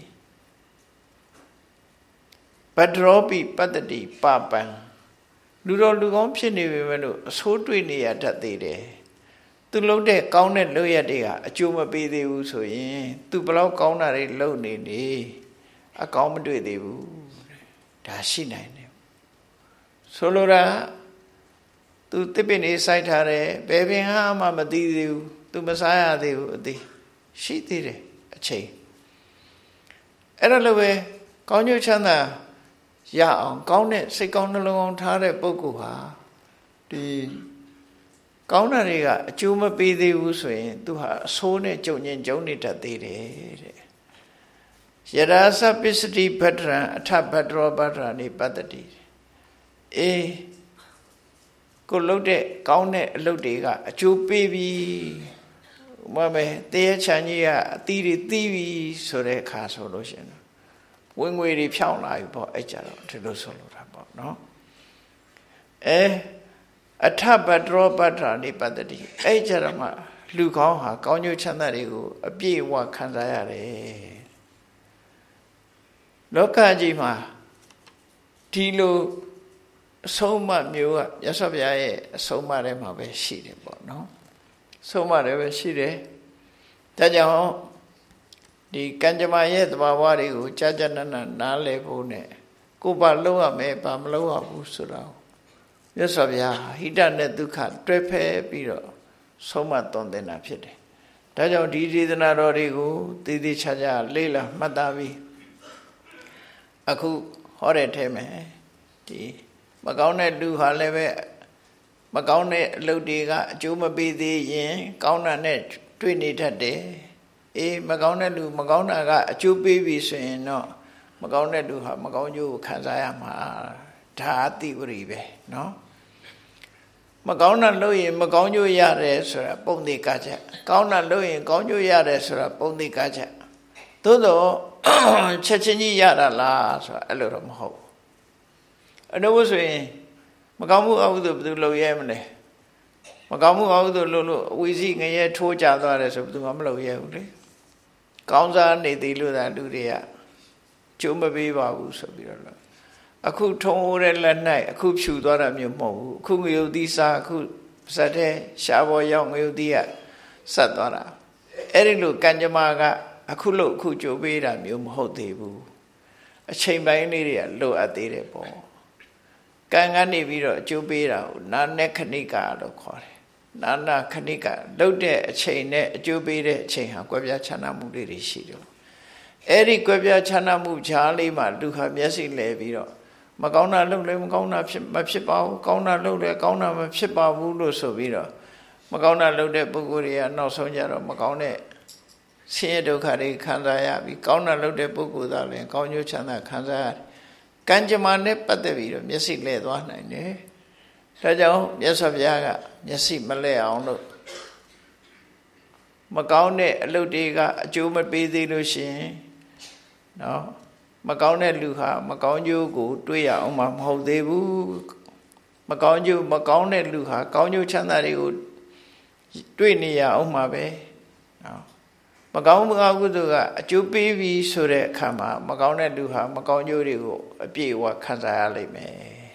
ဗတ္တရောပိပတ္တိပပံလူတော်လူကောင်းဖြစ်နေပေမဲ့လို့အဆိုးတွေ့နေရတတ်သေးတယ်သူလုပ်တဲ့ကောင်းတဲ့လုပ်ရတွေကအကျိုးမပေးသေးဘူးဆိုရင်သူဘလောက်ကောင်းတာတွေလုပ်နေနေအကောင်းမတွေ့သေးဘူးဒါရှိနိုင်တယ်ဆိုလိုတာသူတစ်ပင်လေးစိုက်ထားတယ်ဘယ်ပင်ဟာမှမသိသေးဘူးသူမစားရသေးဘူးအသေးရှိသေးတယ်အချိန်အဲ့ဒါလိုပဲကောင်းကျိုးချမ်းသာရအောင်ကောင်းတဲ့စိတ်ကောင်းနှလုံးကောင်းထားတဲ့ပုဂ္ဂိုလ်ဟာဒီကောင်းတာတွေကအကျိုးမပေးသေးဘူးဆိုရင်သူဟာအဆိုးနဲ့ကြုံညင်ကြုံနေတတ်သေးတယ်တဲ့ယဒါသပစ္စတိဗတ္တရံအထဗတ္တရောဗတ္တရာနိပတ္တိအေးကိုလုပ်တဲ့ကောင်းတဲ့အလုပ်တွေကအကျိုးပေးပြီမမဲတရားချမ်းကြီးကအသီးတွေသီးပြီဆိုတဲ့အခါဆိုလို့ရှိရင်ဝင်ငွေတွေဖြောင်းလာပြီပေါ့အဲ့ကြတော့ဒီလိုဆိုလိုတာပေါ့နော်အဲအထဗတ္တရောဗတ္တရာနိပတ္တိအဲ့ကြတော့မှလူကောင်းဟာကောင်းကျိုးချမ်းသာတွေကိုအပြည့်အဝခံစားရတယ်လောကကြီးမှာဒီလိုအဆုံးအမမျိုးကမြတ်စွာဘုရားရဲ့အဆုံးအမထဲမှာပဲရှိတယ်ပေါ့နော်အဆုံးအမတွေပဲရှိတယ်ဒါကြောင့်ဒီကံကြမ္မာရဲ့သဘာဝတွေကိုကြာကြာနာနာနားလည်ဖို့နဲ့ကိုယ်ပါလုံးရမယ်ပါမလုံးရဘူးဆိုတော့မြတ်စွာဘုရားဟိတနဲ့ဒုက္ခတွဲဖဲပြီးတော့ဆုံးမသွန်သင်တာဖြစ်တယ်ဒါကြောင့်ဒီဒေသနာတော်တွေကိုတည်တည်ချာချာလေ့လာမှတ်သားပြီးအခုဟဟောတဲ့ထဲမှာဒီမကောင်းတဲ့လူဟာလည်းပဲမကောင်းတဲ့အလုပ်တွေကအကျိုးမပေးသေးရင်ကောင်းတာနဲ့တွေ့နေတတ်တယ်အေးမကောင်းတဲ့လူမကောင်းတာကအကျိုးပေးပြီဆိုရင်တော့မကောင်းတဲ့လူဟာမကောင်းကျိုးကိုခံစားရမှာဒါအတိဝရိပဲနော်မကောင်းတာလုပ်ရင်မကောင်းကျိုးရတယ်ဆိုတာပုံသိကချက်ကောင်းတာလုပ်ရင်ကောင်းကျိုးရတယ်ဆိုတာပုံသိကချက်သို့တော့ချက်ချင်းကြီးရတာလားဆိုတာအဲ့လိုတော့မဟုတ်အနုဆိုရင်မကောင်းမှုအဟုသို့ဘယ်သူလုပ်ရဲမလဲမကောင်းမှုအဟုသို့လုပ်လို့အဝီစီငရဲထိုးကြသွားတယ်ဆိုဘယ်သူမှမလုပ်ရဲဘူးလေကောင်းစားနေသေးလို့သာလူတွေကကျုံးမပေးပါဘူးဆိုပြီးတော့အခုထုံးဟိုးတဲ့လက်၌အခုဖြူသွားတာမျိုးမဟုတ်ဘူးအခုငရုတ်သီးစားအခုစက်တဲ့ရှားပေါ်ရောက်ငရုတ်သီးကဆက်သွားတာအဲ့ဒီလိုကံကြမ္မာကအခုလို့အခုကြိုးပေးတာမျိုးမဟုတ်သေးဘူးအချိန်ပိုင်းလေးတွေကလိုအပ်သေးတယ်ပေါ့ကံကနေပြီးတော့အကျိုးပေးတာကိုနာနခဏိကလို့ခေါ်တယ်နာနာခဏိကလှုပ်တဲ့အချိန်နဲ့အကျိုးပေးတဲ့အချိန်ဟာကွဲပြားခြားနားမှုတွေရှိတယ်အဲ့ဒီကွဲပြားခြားနားမှုခြားလေးမှာလူဟာမျက်စိလဲပြီးတော့မကောင်းတာလုပ်လဲမကောင်းတာဖြစ်မဖြစ်ပါဘူးကောင်းတာလုပ်လဲကောင်းတာမဖြစ်ပါဘူးလို့ဆိုပြီးတော့မကောင်းတာလုပ်တဲ့ပုဂ္ဂိုလ်တွေကနောက်ဆုံးကြတော့မကောင်းတဲ့ဆင်းရဲဒုက္ခတွေခံစားရပြီးကောင်းတာလုပ်တဲ့ပုဂ္ဂိုလ်သားလည်းကောင်းကျိုးချမ်းသာခံစားရတယ်ကံကြမ္မာနဲ့ပတ်သက်ပြီးတော့မျက်စိလဲသွားနိုင်တယ်ဒါကြောင့်မြတ်စွာဘုရားကမျက်စိမလဲအောင်လို့မကောင်းတဲ့အလုပ်တွေကအကျိုးမပေးသေးလို့ရှိရင်နော်မကောင်းတဲ့လူဟာမကောင်းကျိုးကိုတွေးရအောင်မှမဟုတ်သေးဘူးမကောင်းကျိုးမကောင်းတဲ့လူဟာကောင်းကျိုးချမ်းသာတွေကိုတွေးနေရအောင်မှပဲနော်မကောင်းမှုအကုသိုလ်ကအကျိုးပေးပြီဆိုတဲ့အခါမှာမကောင်းတဲ့လူဟာမကောင်းကျိုးတွေကိုအပြည့်အဝခံစားရလိမ့်မယ်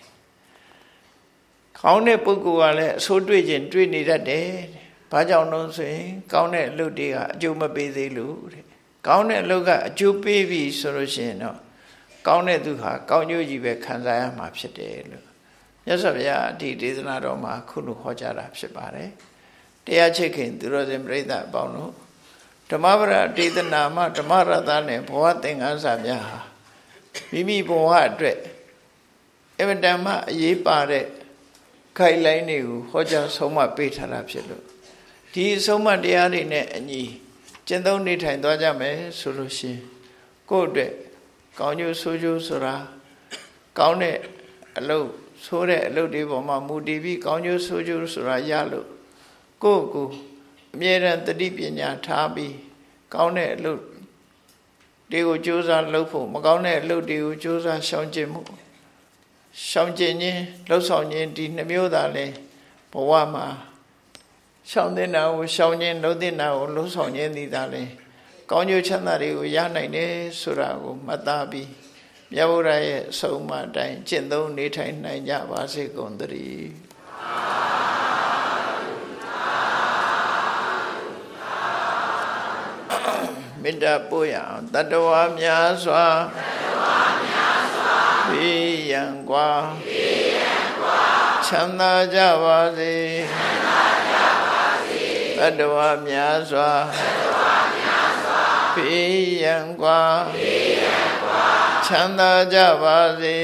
ကောင်းတဲ့ပုဂ္ဂိုလ်ကလည်းအဆိုးတွေ့ခြင်းတွေ့နေတတ်တယ်ဘာကြောင့်လို့ဆိုရင်ကောင်းတဲ့အလုပ်တွေကအကျိုးမပေးသေးလို့တဲ့ကောင်းတဲ့အလုပ်ကအကျိုးပေးပြီဆိုလို့ရှိရင်တော့ကောင်းတဲ့သူဟာကောင်းကျိုးကြီးပဲခံစားရမှာဖြစ်တယ်လို့မြတ်စွာဘုရားဒီဒေသနာတော်မှာခုလိုဟောကြားတာဖြစ်ပါတယ်တရားချစ်ခင်သူတော်စင်ပြိဿအပေါင်းတို့ဓမ္မပဒဒေသနာမှာဓမ္မရတ္တနဲ့ဘဝသင်္ကန်းစာများဟာမိမိဘဝအတွက်အမတန်မှအရေးပါတဲ့ခိုင်လိုင်းတွေကိုဟောကြားဆုံးမပေးထားတာဖြစ်လို့ဒီဆုံးမတရားတွေနဲ့အညီကျင့်သုံးနေထိုင်သွားကြမယ်ဆိုလို့ရှိရင်ကိုယ့်အတွက်ကောင်းကျိုးဆိုးကျိုးဆိုတာကောင်းတဲ့အလုပ်ဆိုးတဲ့အလုပ်တွေပေါ်မှာမူတည်ပြီးကောင်းကျိုးဆိုးကျိုးဆိုတာရလို့ကိုယ့်ကိုအမြဲတမ်းတတိပညာထားပြီးကောင်းတဲ့အလုပ်တွေကိုကြိုးစားလုပ်ဖို့မကောင်းတဲ့အလုပ်တွေကိုကြိုးစားရှောင်ကျဉ်မှုရှောင်ကျဉ်ခြင်းလှုပ်ဆောင်ခြင်းဒီနှမျိုးသာလဲဘဝမှာရှောင်တဲ့နာကိုရှောင်ခြင်းလုပ်တဲ့နာကိုလှုပ်ဆောင်ခြင်းသည်သာလဲကောင်းကျိုးချမ်းသာတွေကိုရနိုင်တယ်ဆိုတာကိုမှတ်သားပြီးမြတ်ဗုဒ္ဓရဲ့အဆုံးအမအတိုင်းကျင့်သုံးနေထိုင်နိုင်ကြပါစေကုန်သတည်းမေတ္တာပို့ရအောင်တတ္တဝါများစွာဘေးရန်ကွာချမ်းသာကြပါစေတတ္တဝါများစွာဘေးရန်ကွာချမ်းသာကြပါစေ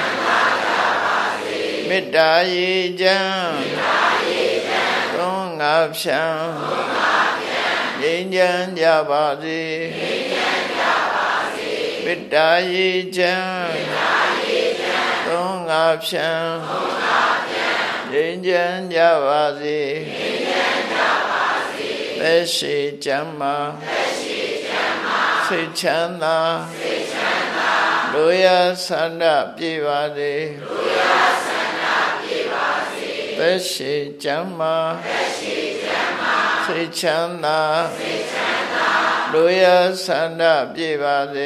မေတ္တာရေချမ်းသုံးငါဖြံငြိမ်းချမ်းကြပါစေမေတ္တာရေချမ်းသုံးငါဖြံငြိမ်းချမ်းကြပါစေသက်ရှိချမ်းသာစိတ်ချမ်းသာလူရဆန္ဒပြေပါစေသက်ရှိချမ်းသာစိတ်ချမ်းသာလူရဆန္ဒပြေပါစေ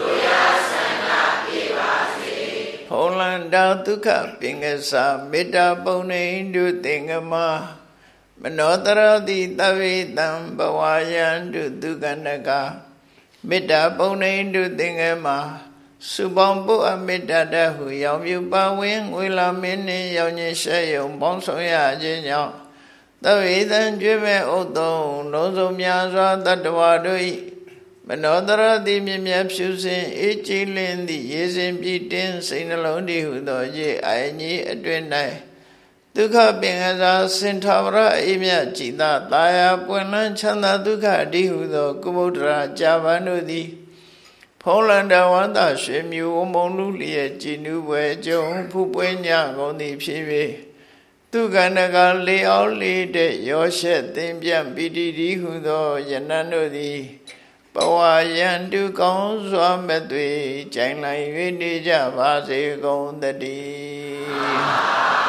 ဖုံးလန္တာဒုက္ခပင်ကစားမေတ္တာပုံနေတုသင်္ကမမနောတရတိတဝိတံဘဝယံတုဒုက္ခနကမေတ္တာပုံနေတုသင်္ကမစုပေါင်းပုအမေတ္တာတဟုရောင်မြူပါဝင်ငွေလာမင်းနှင့်ရောင်ခြင်းရှဲယုံပေါင်းဆောင်ရခြင်းကြောင့်သဝိတံကျွေးမဲ့ဥတ္တုံလုံးစုံများစွာတတ္တဝါတို့၏မနောတရတိမြမြဖြူစင်အေးကြည်လင်းသည့်ရေစင်ပြည့်တင်းစိတ်နှလုံးတည်ဟုသောရေအိုင်ကြီးအတွင်၌ဒုက္ခပင်ကစားစင်ထာဝရအိမြจิตတာယာပွင့်လန်းချမ်းသာဒုက္ခအတိဟုသောကုဗုဒ္ဓရာကြာပန်တို့သည်ဖုံးလန်တဝန္တရွှေမြူဝမုံလူလျက်ကြည်နူးပွဲကြုံဖူးပွဲညကုန်သည်ဖြစ်၍သူကန္တကလေအောင်လေးတဲ့ရောရှက်သင်ပြန့်ပိတိတိဟုသောယနန်တို့သည်ဘဝယံတုကောင်းစွာမဲ့သွေကြိုင်လိုက်၍နေကြပါစေကုန်တည်း